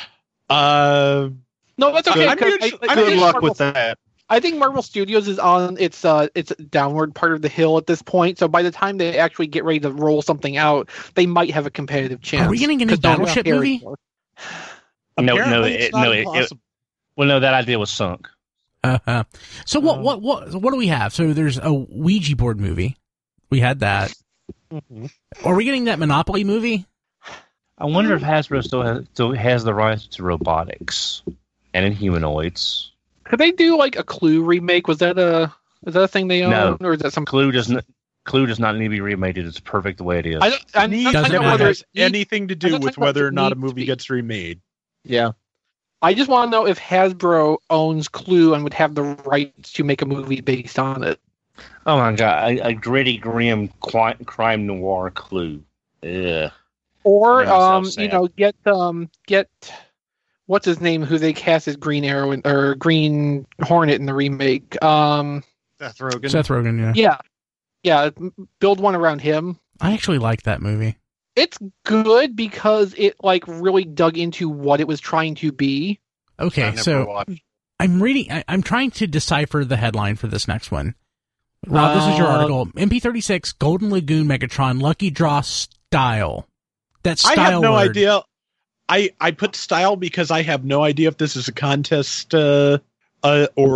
Uh, No, that's okay. I'm 'cause usually- I, I good think luck Marvel- with that. I think Marvel Studios is on its uh its downward part of the hill at this point. So by the time they actually get ready to roll something out, they might have a competitive chance. Are we getting a new 'Cause they're Battleship not movie? anymore. No, no, apparently it's it, not no, it, it, impossible. well, no, that idea was sunk. Uh-huh. So what, Um, what, what, what do we have? So there's a Ouija board movie. We had that. Mhm. Are we getting that Monopoly movie? I wonder if Hasbro still has, still has the rights to robotics and humanoids. Could they do like a Clue remake? Was that a is that a thing they own, No. or is that some? Clue doesn't. Clue does not need to be remade. It's perfect the way it is. I don't. I'm Needs not Doesn't talking to about whether matter. has it needs- anything to I'm do not with talking about whether if or it not a needs to movie be. gets remade. Yeah. I just want to know if Hasbro owns Clue and would have the rights to make a movie based on it. Oh my god, a, a gritty, grim qui- crime noir Clue. Ugh. Or That makes um, so you sad. know, get um, get what's his name, who they cast as Green Arrow in, or Green Hornet in the remake. Um, Seth Rogen. Seth Rogen, yeah. yeah, yeah, m- build one around him. I actually liked that movie. It's good because it like really dug into what it was trying to be. I Okay, never so watched. I'm reading, I, I'm trying to decipher the headline for this next one. Rob, this is your Uh, article. M P thirty-six Golden Lagoon Megatron Lucky Draw Style. That style I have no word. idea. I I put style because I have no idea if this is a contest uh, uh, or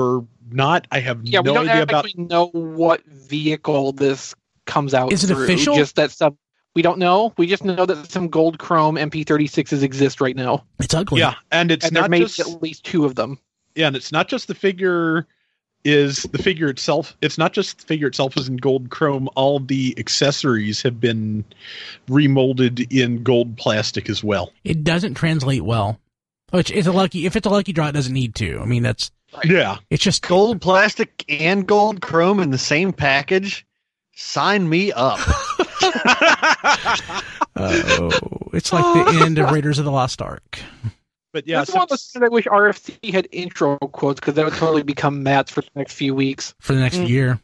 not. I have Yeah, no we don't idea about. actually know what vehicle this comes out Is it through. official? Just that some we don't know. We just know that some gold chrome M P thirty-sixes exist right now, It's ugly. Yeah, and it's and they're not made just. at least two of them. Yeah, and it's not just the figure. Is the figure itself? It's not just the figure itself is in gold chrome. All of the accessories have been remolded in gold plastic as well. It doesn't translate well. Which is a lucky. If it's a lucky draw, it doesn't need to. I mean, that's. Yeah. It's just Gold plastic and gold chrome in the same package. Sign me up. Oh, it's like the end of Raiders of the Lost Ark. But yeah, That's one of the since- things I wish R F C had intro quotes, because that would totally become mats for the next few weeks. For the next Mm. year.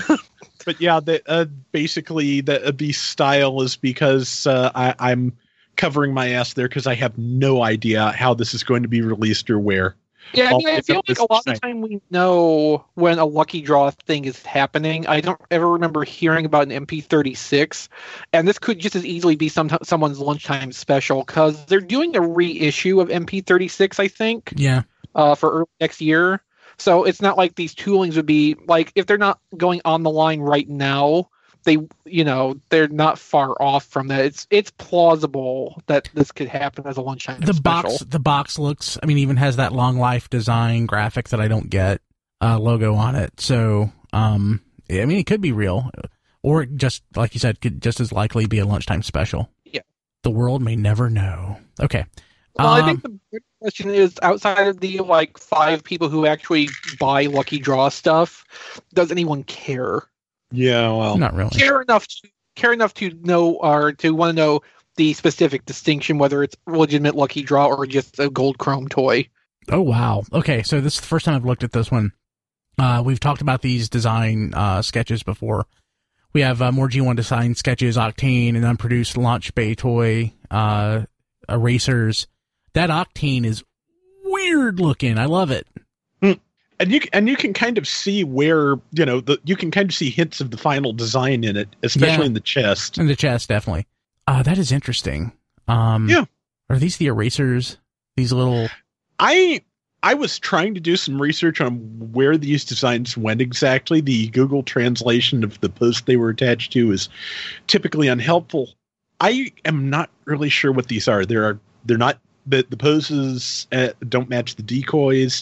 but yeah, the, uh, basically the uh, the style is because uh, I, I'm covering my ass there because I have no idea how this is going to be released or where. Yeah, I mean, I'll I pick feel up like this a lot of thing. the time we know when a lucky draw thing is happening. I don't ever remember hearing about an M P thirty-six, and this could just as easily be some someone's lunchtime special, because they're doing a reissue of M P thirty-six, I think, Yeah. uh, for early next year. So it's not like these toolings would be like, if they're not going on the line right now, they, you know, they're not far off from that. It's it's plausible that this could happen as a lunchtime The special. box, the box looks. I mean, even has that long life design graphic that I don't get uh, logo on it. So, um, I mean, it could be real, or it just like you said, could just as likely be a lunchtime special. Yeah. The world may never know. Okay. Well, I Um, think the big question is, outside of the like five people who actually buy Lucky Draw stuff, does anyone care? Yeah, well, Not really. Care enough to care enough to know or to want to know the specific distinction, whether it's legitimate Lucky Draw or just a gold chrome toy. Oh, wow. Okay, so this is the first time I've looked at this one. Uh, we've talked about these design uh, sketches before. We have uh, more G one design sketches, Octane, and unproduced launch bay toy, uh, erasers. That Octane is weird looking. I love it. and you and you can kind of see where you know the you can kind of see hints of the final design in it, especially Yeah. in the chest. In the chest, definitely. Uh, that is interesting. Um, Yeah. Are these the erasers? These little... I I was trying to do some research on where these designs went exactly. The Google translation of the post they were attached to is typically unhelpful. I am not really sure what these are. There are they're not the the poses uh, don't match the decoys.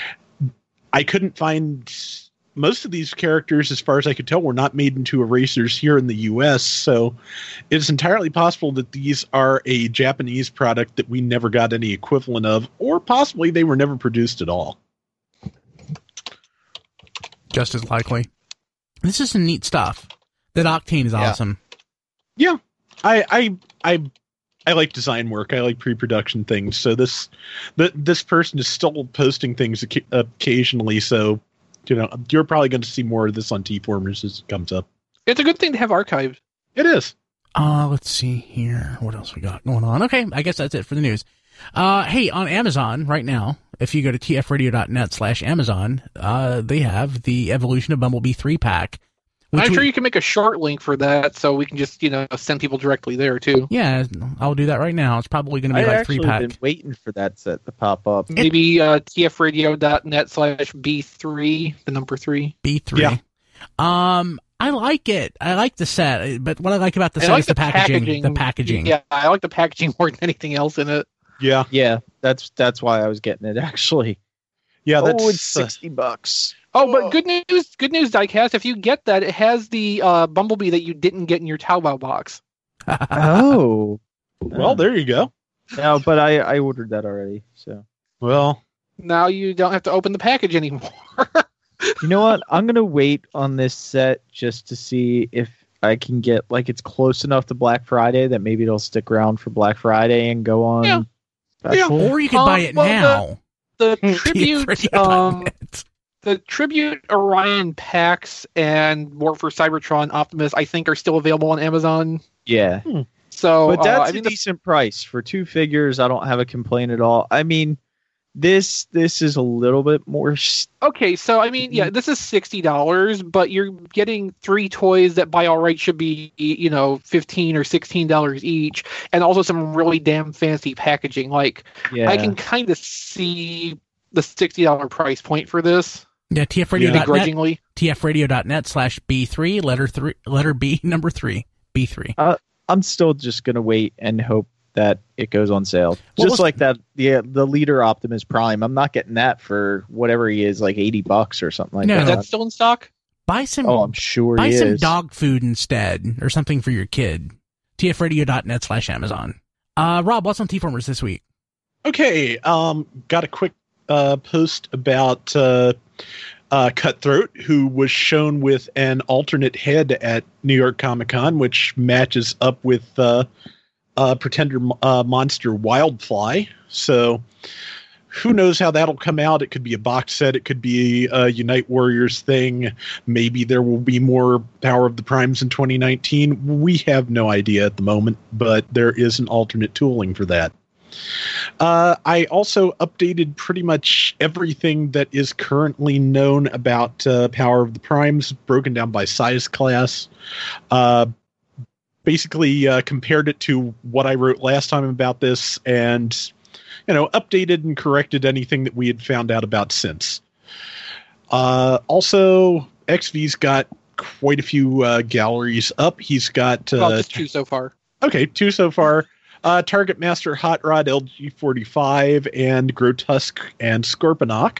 I couldn't find most of these characters, as far as I could tell, were not made into erasers here in the U S. So it's entirely possible that these are a Japanese product that we never got any equivalent of, or possibly they were never produced at all. Just as likely. This is some neat stuff. That Octane is Yeah. awesome. Yeah, I I I I like design work. I like pre-production things. So this the, this person is still posting things occa- occasionally. So you know you're probably going to see more of this on T-Formers as it comes up. It's a good thing to have archived. It is. Uh, let's see here. What else we got going on? Okay, I guess that's it for the news. Uh, hey, on Amazon right now, if you go to tfradio.net slash Amazon, uh, they have the Evolution of Bumblebee three pack. which I'm we- sure you can make a short link for that, so we can just, you know, send people directly there too. Yeah, I'll do that right now. It's probably going to be I like actually three pack. been waiting for that set to pop up. Maybe uh, tfradio.net slash B3, the number three. B three. Yeah. Um, I like it. I like the set, but what I like about the I set like is the, packaging. The packaging. Yeah, I like the packaging more than anything else in it. Yeah, Yeah, that's that's why I was getting it actually. yeah. That's oh, it's uh, sixty bucks. Oh, but good news, good news, Diecast. If you get that, it has the uh, Bumblebee that you didn't get in your Taobao box. Oh, well, there you go. no, but I I ordered that already. So Well, Now you don't have to open the package anymore. you know what? I'm gonna wait on this set just to see if I can get like it's close enough to Black Friday that maybe it'll stick around for Black Friday and go on. Yeah. special. Or you could Um, buy it well, now. the tribute, um, T-radio.net. the tribute Orion packs and War for Cybertron Optimus, I think, are still available on Amazon. Yeah, So, but uh, that's I mean, a the- decent price for two figures. I don't have a complaint at all. I mean, this this is a little bit more. s- okay. So, I mean, yeah, this is sixty dollars, but you're getting three toys that, by all rights, should be, you know, fifteen or sixteen dollars each, and also some really damn fancy packaging. Like, Yeah, I can kind of see the sixty dollar price point for this. Yeah, T F radio dot net. Begrudgingly. T F radio dot net slash B three, letter three, letter B, number three, B three. Uh, I'm still just gonna wait and hope that it goes on sale. What Just was- like that, the the leader Optimus Prime. I'm not getting that for whatever he is, like eighty bucks or something like No. that. Is that still in stock? Buy some, Oh, I'm sure buy he some is. dog food instead, or something for your kid. T F radio dot net slash Amazon. Uh, Rob, what's on T-Formers this week? Okay, um, got a quick uh, post about uh, uh, Cutthroat, who was shown with an alternate head at New York Comic Con, which matches up with uh, uh, Pretender uh, Monster Wildfly. So who knows how that'll come out? It could be a box set. It could be a Unite Warriors thing. Maybe there will be more Power of the Primes in twenty nineteen. We have no idea at the moment, but there is an alternate tooling for that. Uh, I also updated pretty much everything that is currently known about uh, Power of the Primes, broken down by size class. Uh, basically uh, compared it to what I wrote last time about this, and you know, updated and corrected anything that we had found out about since. Uh, also, X V's got quite a few uh, galleries up. He's got uh, Well, just two so far. Okay, two so far. Uh, Target Master Hot Rod L G forty-five and Grotesque and Scorponok.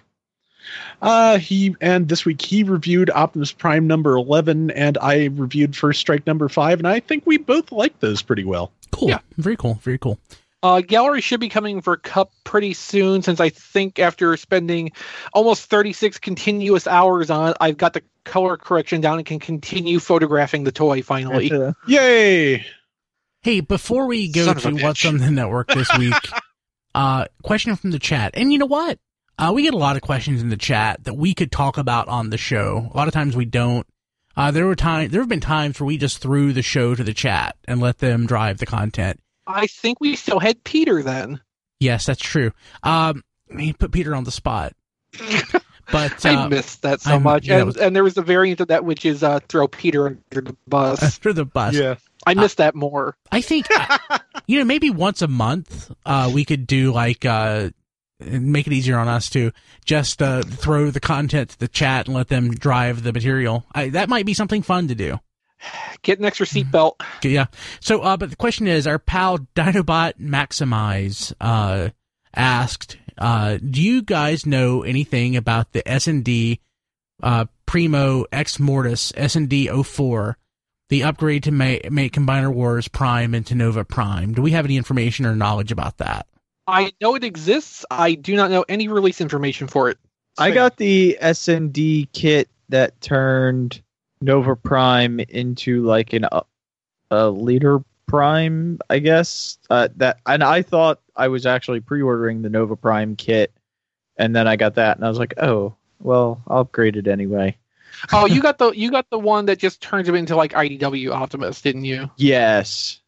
Uh, he and this week he reviewed Optimus Prime number eleven, and I reviewed First Strike number five, and I think we both liked those pretty well. Cool. Yeah. Very cool. Very cool. Uh, gallery should be coming for Cup pretty soon, since I think after spending almost thirty-six continuous hours on it, I've got the color correction down and can continue photographing the toy finally. Yay! Hey, before we go Son of a to bitch. what's on the network this week, uh, question from the chat. And you know what? Uh, we get a lot of questions in the chat that we could talk about on the show. A lot of times we don't. Uh, there were time, there have been times where we just threw the show to the chat and let them drive the content. I think we still had Peter then. Yes, that's true. Um, he put Peter on the spot. But I uh, missed that so I'm- much. yeah, it and, was- and there was a variant of that, which is uh, throw Peter under the bus. after the bus, I missed that more. I think, you know, maybe once a month, uh, we could do like, uh, make it easier on us to just, uh, throw the content to the chat and let them drive the material. I, that might be something fun to do. Get an extra seatbelt. Okay, yeah. So, uh, but the question is, our pal Dinobot Maximize, uh, asked, uh, do you guys know anything about the S and D, uh, Primo Ex Mortis S and D oh four? The upgrade to make, make Combiner Wars Prime into Nova Prime. Do we have any information or knowledge about that? I know it exists. I do not know any release information for it. I got the S N D kit that turned Nova Prime into like an uh, a leader Prime, I guess. Uh, that and I thought I was actually pre-ordering the Nova Prime kit, and then I got that, and I was like, oh, well, I'll upgrade it anyway. Oh, you got the you got the one that just turns him into like I D W Optimus, didn't you? Yes.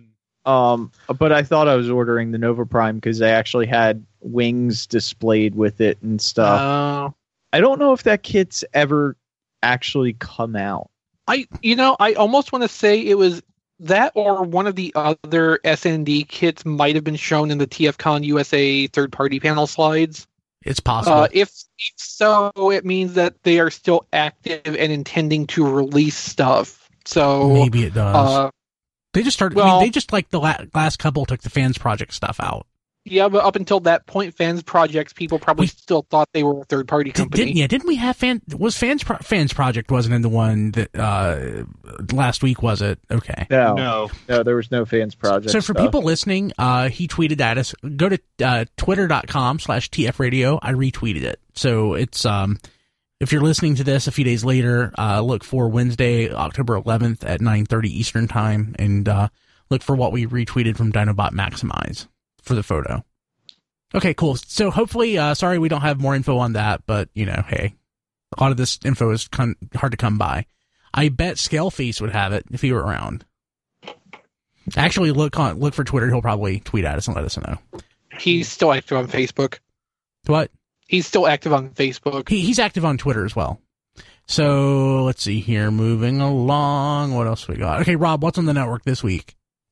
Um, but I thought I was ordering the Nova Prime because they actually had wings displayed with it and stuff. Uh, I don't know if that kit's ever actually come out. I you know I almost want to say it was that or one of the other S N D kits might have been shown in the T F Con U S A third party panel slides. It's possible. Uh, if, if so, it means that they are still active and intending to release stuff. So Maybe it does. Uh, they just started. I well- mean, they just like the la- last couple took the Fans Project stuff out. yeah, but up until that point, Fans Projects people probably We- still thought they were a third party Did, company. didn't, yeah, didn't we have fan? Was Fans Pro- Fans Project wasn't in the one that uh, last week? Was it? Okay. No, No. no, there was no fans project. So for stuff. people listening, uh, he tweeted at us. Go to uh, twitter.com slash tfradio. I retweeted it. So it's um, if you're listening to this a few days later, uh, look for Wednesday, October eleventh at nine thirty Eastern time, and uh, look for what we retweeted from Dinobot Maximize for the photo. Okay, cool. So hopefully, uh, sorry we don't have more info on that, but you know, hey, a lot of this info is con- hard to come by. I bet Scalefeast would have it if he were around. Actually, look on look for Twitter. He'll probably tweet at us and let us know. He's still active on Facebook. What? He's still active on Facebook. He he's active on Twitter as well. So let's see here. Moving along. What else we got? Okay, Rob, what's on the network this week?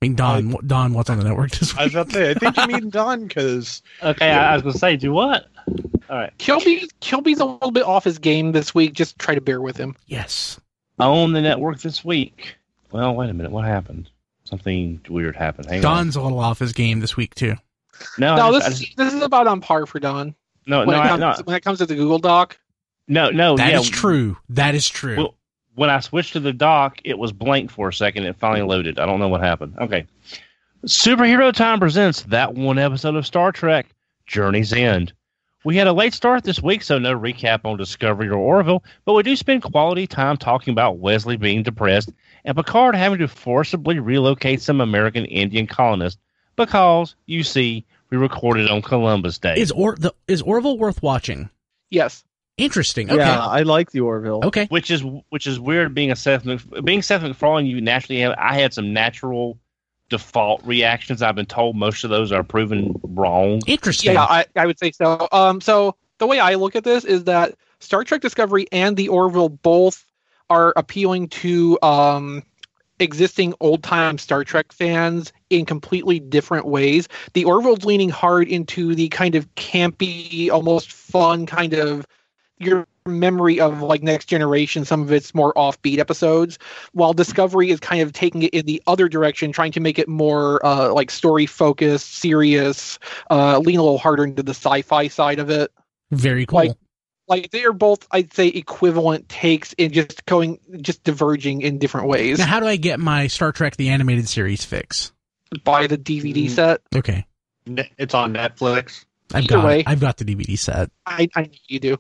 mean, Don, I, Don, what's on the network this week? I was about to say, I think you mean Don, because... Okay, I, I was going to say, do what? All right. Kilby, Kilby's a little bit off his game this week. Just try to bear with him. Yes. On the network this week. Well, wait a minute. What happened? Something weird happened. Hang Don's on. a little off his game this week, too. No, No, I this just, I just, this is about on par for Don. no, When, no, it I, comes, no, when it comes to the Google Doc. no, no. That yeah, is true. That is true. Well, when I switched to the dock, it was blank for a second. It finally loaded. I don't know what happened. Okay. Superhero Time presents that one episode of Star Trek, Journey's End. We had a late start this week, so no recap on Discovery or Orville, but we do spend quality time talking about Wesley being depressed and Picard having to forcibly relocate some American Indian colonists because, you see, we recorded on Columbus Day. is or the is Orville worth watching? Yes. Interesting. Okay. Yeah, I like the Orville. Okay. Which is which is weird being a Seth Mc, being Seth MacFarlane. You naturally have. I had some natural default reactions. I've been told most of those are proven wrong. Interesting. Yeah, I, I would say so. Um, so the way I look at this is that Star Trek Discovery and the Orville both are appealing to um, existing old-time Star Trek fans in completely different ways. The Orville's leaning hard into the kind of campy, almost fun kind of your memory of like Next Generation, some of its more offbeat episodes, while Discovery is kind of taking it in the other direction, trying to make it more uh, like story focused, serious, uh, lean a little harder into the sci-fi side of it. Very cool. Like, like they are both, I'd say, equivalent takes in just going, just diverging in different ways. Now, how do I get my Star Trek the Animated Series fix? Buy the D V D set. Okay. Ne- It's on Netflix. I've Either got way. it. I've got the D V D set. I, I know you do.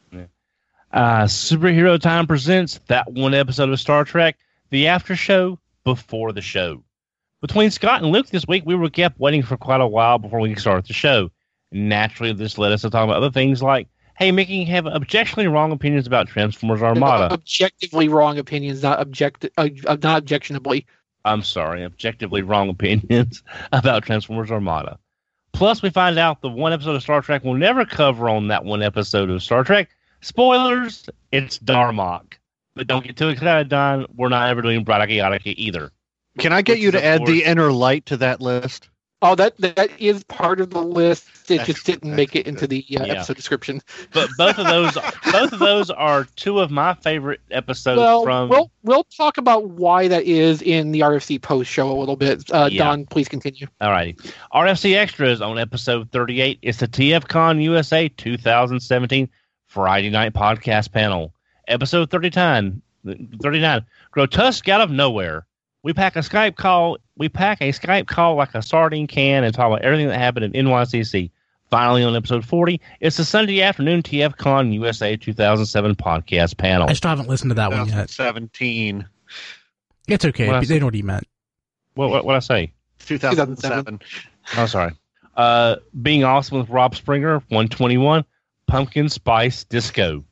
Uh, Superhero Time presents that one episode of Star Trek, the after show before the show. Between Scott and Luke this week, we were kept waiting for quite a while before we could start the show. Naturally, this led us to talk about other things like, hey, Mickey, have objectionably wrong opinions about Transformers Armada. Objectively wrong opinions, not object, uh, not objectionably. I'm sorry, objectively wrong opinions about Transformers Armada. Plus, we find out the one episode of Star Trek we'll never cover on that one episode of Star Trek. Spoilers, it's Darmok. But don't get too excited, Don. We're not ever doing Bratakiatiki either. Can I get Which you is, to of add course- the Inner Light to that list? Oh, that that is part of the list. It just Excellent, didn't make it into the uh, Yeah. episode description. But both of those, both of those are two of my favorite episodes Well, from. we'll we'll talk about why that is in the R F C post show a little bit. Uh, Yeah. Don, please continue. Alrighty. R F C Extras on episode thirty-eight. It's the T F Con U S A twenty seventeen Friday night podcast panel. Episode thirty-nine. thirty-nine. Grotesque out of nowhere. We pack a Skype call. We pack a Skype call like a sardine can and talk about everything that happened in N Y C C. Finally, on episode forty, it's the Sunday afternoon T F Con U S A two thousand seven podcast panel. I still haven't listened to that one yet. seventeen. It's okay. What I They know what he meant. What what what I say? two thousand seven. Oh, sorry. Uh, being awesome with Rob Springer, one twenty-one, Pumpkin Spice Disco.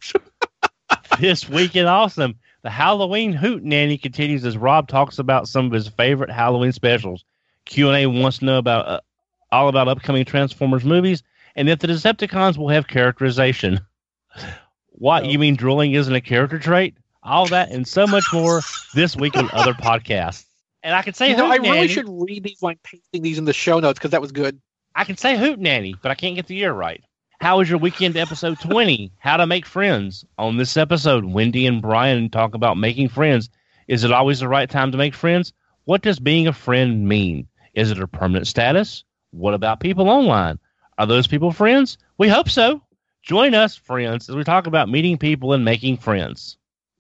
This week in Awesome, the Halloween Hoot Nanny continues as Rob talks about some of his favorite Halloween specials. Q and A wants to know about uh, all about upcoming Transformers movies and if the Decepticons will have characterization. What, you mean drooling isn't a character trait? All that and so much more this week on other podcasts. And I can say You know, Hoot I Nanny. really should read these like pasting these in the show notes because that was good. I can say Hoot Nanny, but I can't get the year right. How was your weekend? Episode twenty, How to Make Friends. On this episode, Wendy and Brian talk about making friends. Is it always the right time to make friends? What does being a friend mean? Is it a permanent status? What about people online? Are those people friends? We hope so. Join us, friends, as we talk about meeting people and making friends.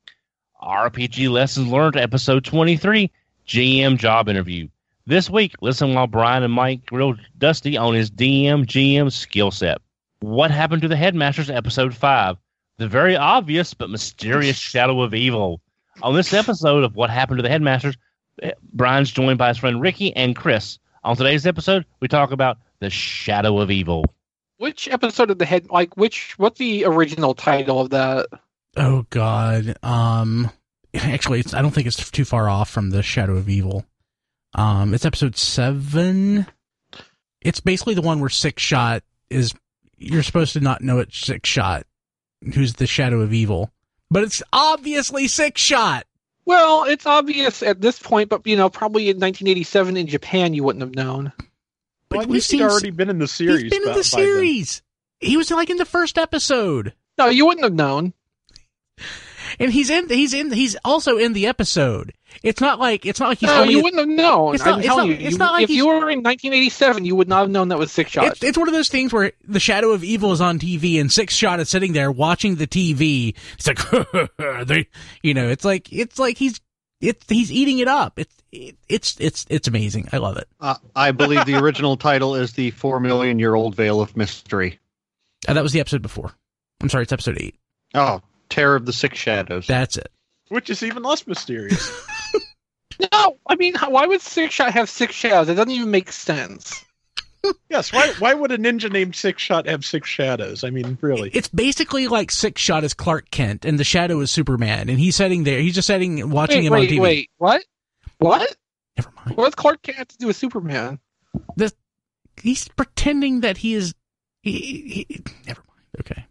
R P G Lessons Learned, episode twenty-three, G M Job Interview. This week, listen while Brian and Mike grill Dusty on his D M G M skill set. What Happened to the Headmasters, episode five, the very obvious but mysterious shadow of evil. On this episode of What Happened to the Headmasters, Brian's joined by his friend Ricky and Chris. On today's episode, we talk about the shadow of evil. Which episode of the head? Like, which? What's the original title of that? Oh God. Um, actually, it's, I don't think it's too far off from the Shadow of Evil. Um, it's episode seven. It's basically the one where Six Shot is. You're supposed to not know it's Six Shot, who's the Shadow of Evil, but it's obviously Six Shot. Well, it's obvious at this point, but you know, probably in nineteen eighty-seven in Japan, you wouldn't have known. But well, I we've think he'd seen already been in the series. He's been in by- the by series. He was like in the first episode. No, you wouldn't have known. And he's in. He's in. He's also in the episode. It's not like it's not like he's No, only. you wouldn't have known. It's not- I'm it's telling not- you, it's you- not like if he's- you were in nineteen eighty-seven, you would not have known that was Six Shot. It's, it's one of those things where the shadow of evil is on T V and Six Shot is sitting there watching the T V. It's like, they, you know, it's like it's like he's it's he's eating it up. It's it, it's it's it's amazing. I love it. Uh, I believe the original title is The Four Million Year Old Veil of Mystery. Uh, that was the episode before. I'm sorry, it's episode eight. Oh, Terror of the Six Shadows. That's it. Which is even less mysterious. No, I mean, how- why would Six Shot have six shadows? It doesn't even make sense. Yes, why why would a ninja named Six Shot have six shadows? I mean, really. It's basically like Six Shot is Clark Kent and the Shadow is Superman, and he's sitting there. He's just sitting watching Wait, him on wait, T V. wait, what? What? Never mind. What does Clark Kent have to do with Superman? This, he's pretending that he is. He, he, he never mind. Okay.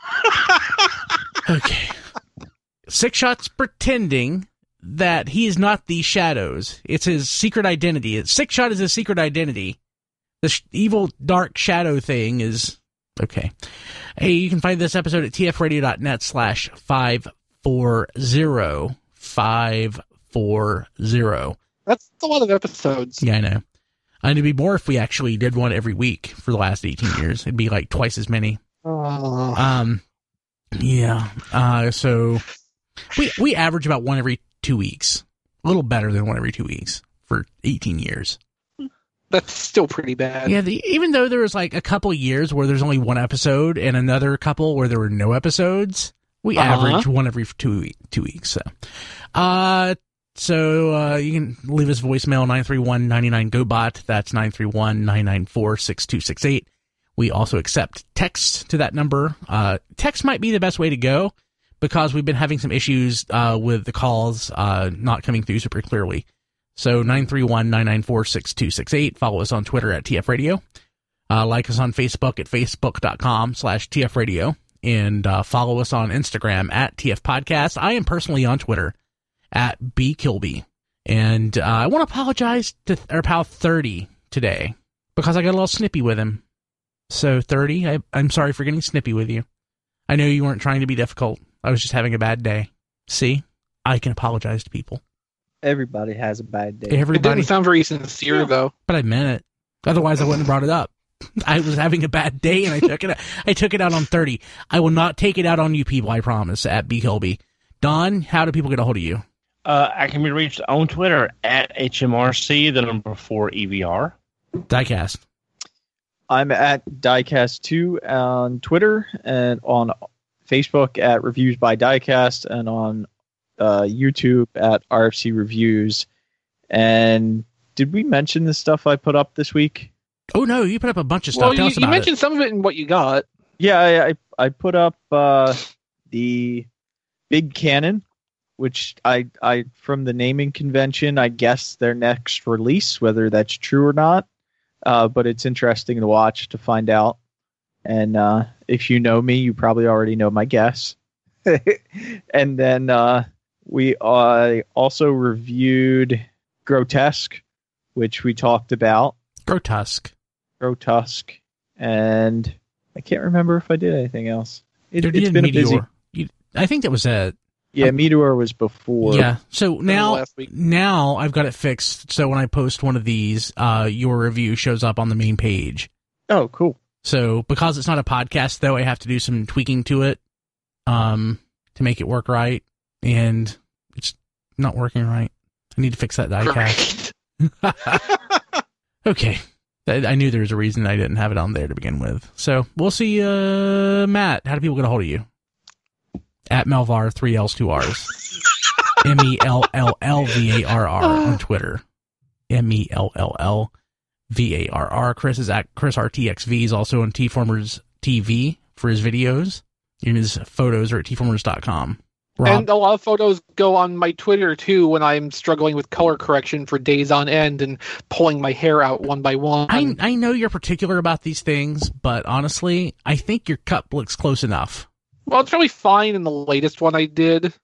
Okay. Six Shot's pretending that he is not the Shadows. It's his secret identity. It's, Six Shot is his secret identity. The sh- evil dark shadow thing is okay. Hey, you can find this episode at tfradio.net slash five four zero five four zero. That's a lot of episodes. Yeah, I know. And it'd be more if we actually did one every week for the last eighteen years. It'd be like twice as many. Oh. Um, yeah. Uh, so we we average about one every two weeks. A little better than one every two weeks for eighteen years. That's still pretty bad. Yeah, the, even though there was like a couple years where there's only one episode and another couple where there were no episodes, we Uh-huh. average one every two week, two weeks. So, uh, so uh, you can leave us voicemail nine three one, nine nine, G O B O T. That's nine three one, nine nine four, six two six eight. We also accept text to that number. Uh, text might be the best way to go because we've been having some issues uh, with the calls uh, not coming through super clearly. So nine three one, nine nine four, six two six eight. Follow us on Twitter at T F Radio. Uh, like us on Facebook at facebook.com slash TF Radio. And uh, follow us on Instagram at T F Podcast. I am personally on Twitter at B Kilby. And uh, I want to apologize to our pal thirty today because I got a little snippy with him. So thirty, I, I'm sorry for getting snippy with you. I know you weren't trying to be difficult. I was just having a bad day. See, I can apologize to people. Everybody has a bad day. It Everybody, didn't sound very sincere, Yeah. though. but I meant it. Otherwise, I wouldn't have brought it up. I was having a bad day, and I took it. I took it out on thirty. I will not take it out on you people. I promise. At B Kilby, Don, how do people get a hold of you? Uh, I can be reached on Twitter at H M R C, the number four E V R. Diecast. I'm at Diecast two on Twitter and on Facebook at Reviews by Diecast and on uh, YouTube at R F C Reviews. And did we mention the stuff I put up this week? Oh no, you put up a bunch of stuff. Well, Tell you, us you about mentioned it. some of it in what you got. Yeah, I I, I put up uh, the Big Cannon, which I I from the naming convention, I guess their next release, whether that's true or not. Uh, but it's interesting to watch to find out. And uh, if you know me, you probably already know my guess. And then uh, we uh, also reviewed Grotesque, which we talked about. Grotesque. Grotesque. And I can't remember if I did anything else. It, You it's did been a Meteor. busy. You, I think that was it. Yeah, Meteor was before. Yeah. So now, last week. now I've got it fixed. So when I post one of these, uh, your review shows up on the main page. Oh, cool. So because it's not a podcast, though, I have to do some tweaking to it, um, to make it work right, and it's not working right. I need to fix that diecast. Right. Okay. I I knew there was a reason I didn't have it on there to begin with. So we'll see. Uh, Matt, how do people get a hold of you? At Melvar, three L's, two R's. M E L L L V A R R on Twitter. M E L L L V A R R. Chris is at Chris R T X V. He's also on T-Formers T V for his videos. And his photos are at T formers dot com. Rob, And a lot of photos go on my Twitter, too, when I'm struggling with color correction for days on end and pulling my hair out one by one. I, I know you're particular about these things, but honestly, I think your cup looks close enough. Well, it's really fine in the latest one I did.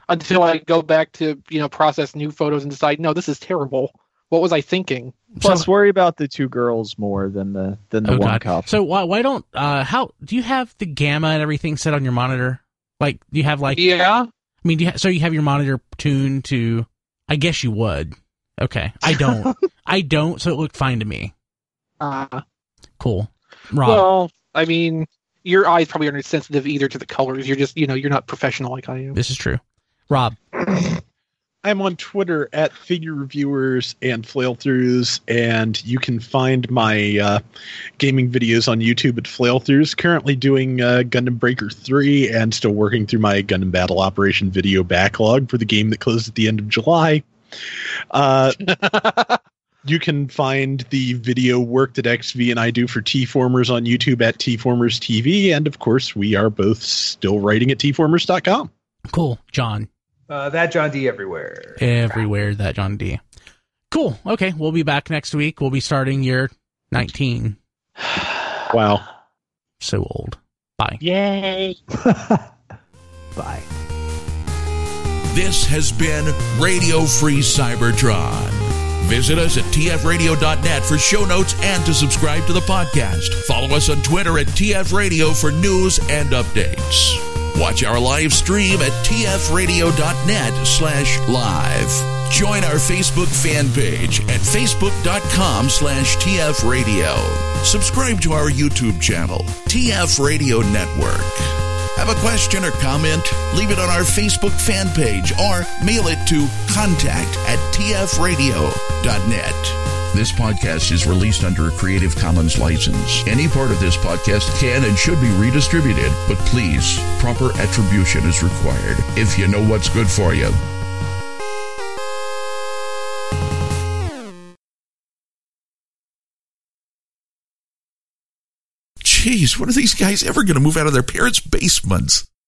until I go back to, you know, process new photos and decide, no, this is terrible. What was I thinking? Plus, so, worry about the two girls more than the than the oh one God. couple. So why why don't uh how do you have the gamma and everything set on your monitor? Like, do you have like? Yeah. I mean, do you ha- so you have your monitor tuned to? I guess you would. Okay, I don't. I don't. So it looked fine to me. Uh, cool. Rob. Well, I mean, your eyes probably aren't sensitive either to the colors. You're just, you know, you're not professional like I am. This is true. Rob. I'm on Twitter at Figure Reviewers and Flailthroughs, and you can find my uh, gaming videos on YouTube at Flailthroughs. Currently doing uh, Gundam Breaker three and still working through my Gundam Battle Operation video backlog for the game that closed at the end of July. Uh, you can find the video work that X V and I do for T-Formers on YouTube at T-Formers T V, and of course, we are both still writing at T formers dot com. Cool. John. Uh, that John D everywhere. Everywhere, that John D. Cool. Okay, we'll be back next week. We'll be starting year nineteen. Wow. So old. Bye. Yay. Bye. This has been Radio Free Cybertron. Visit us at T F radio dot net for show notes and to subscribe to the podcast. Follow us on Twitter at T F Radio for news and updates. Watch our live stream at T F radio dot net slash live. Join our Facebook fan page at Facebook dot com slash T F radio. Subscribe to our YouTube channel, T F Radio Network. Have a question or comment? Leave it on our Facebook fan page or mail it to contact at T F radio dot net. This podcast is released under a Creative Commons license. Any part of this podcast can and should be redistributed, but please, proper attribution is required if you know what's good for you. Jeez, when are these guys ever going to move out of their parents' basements?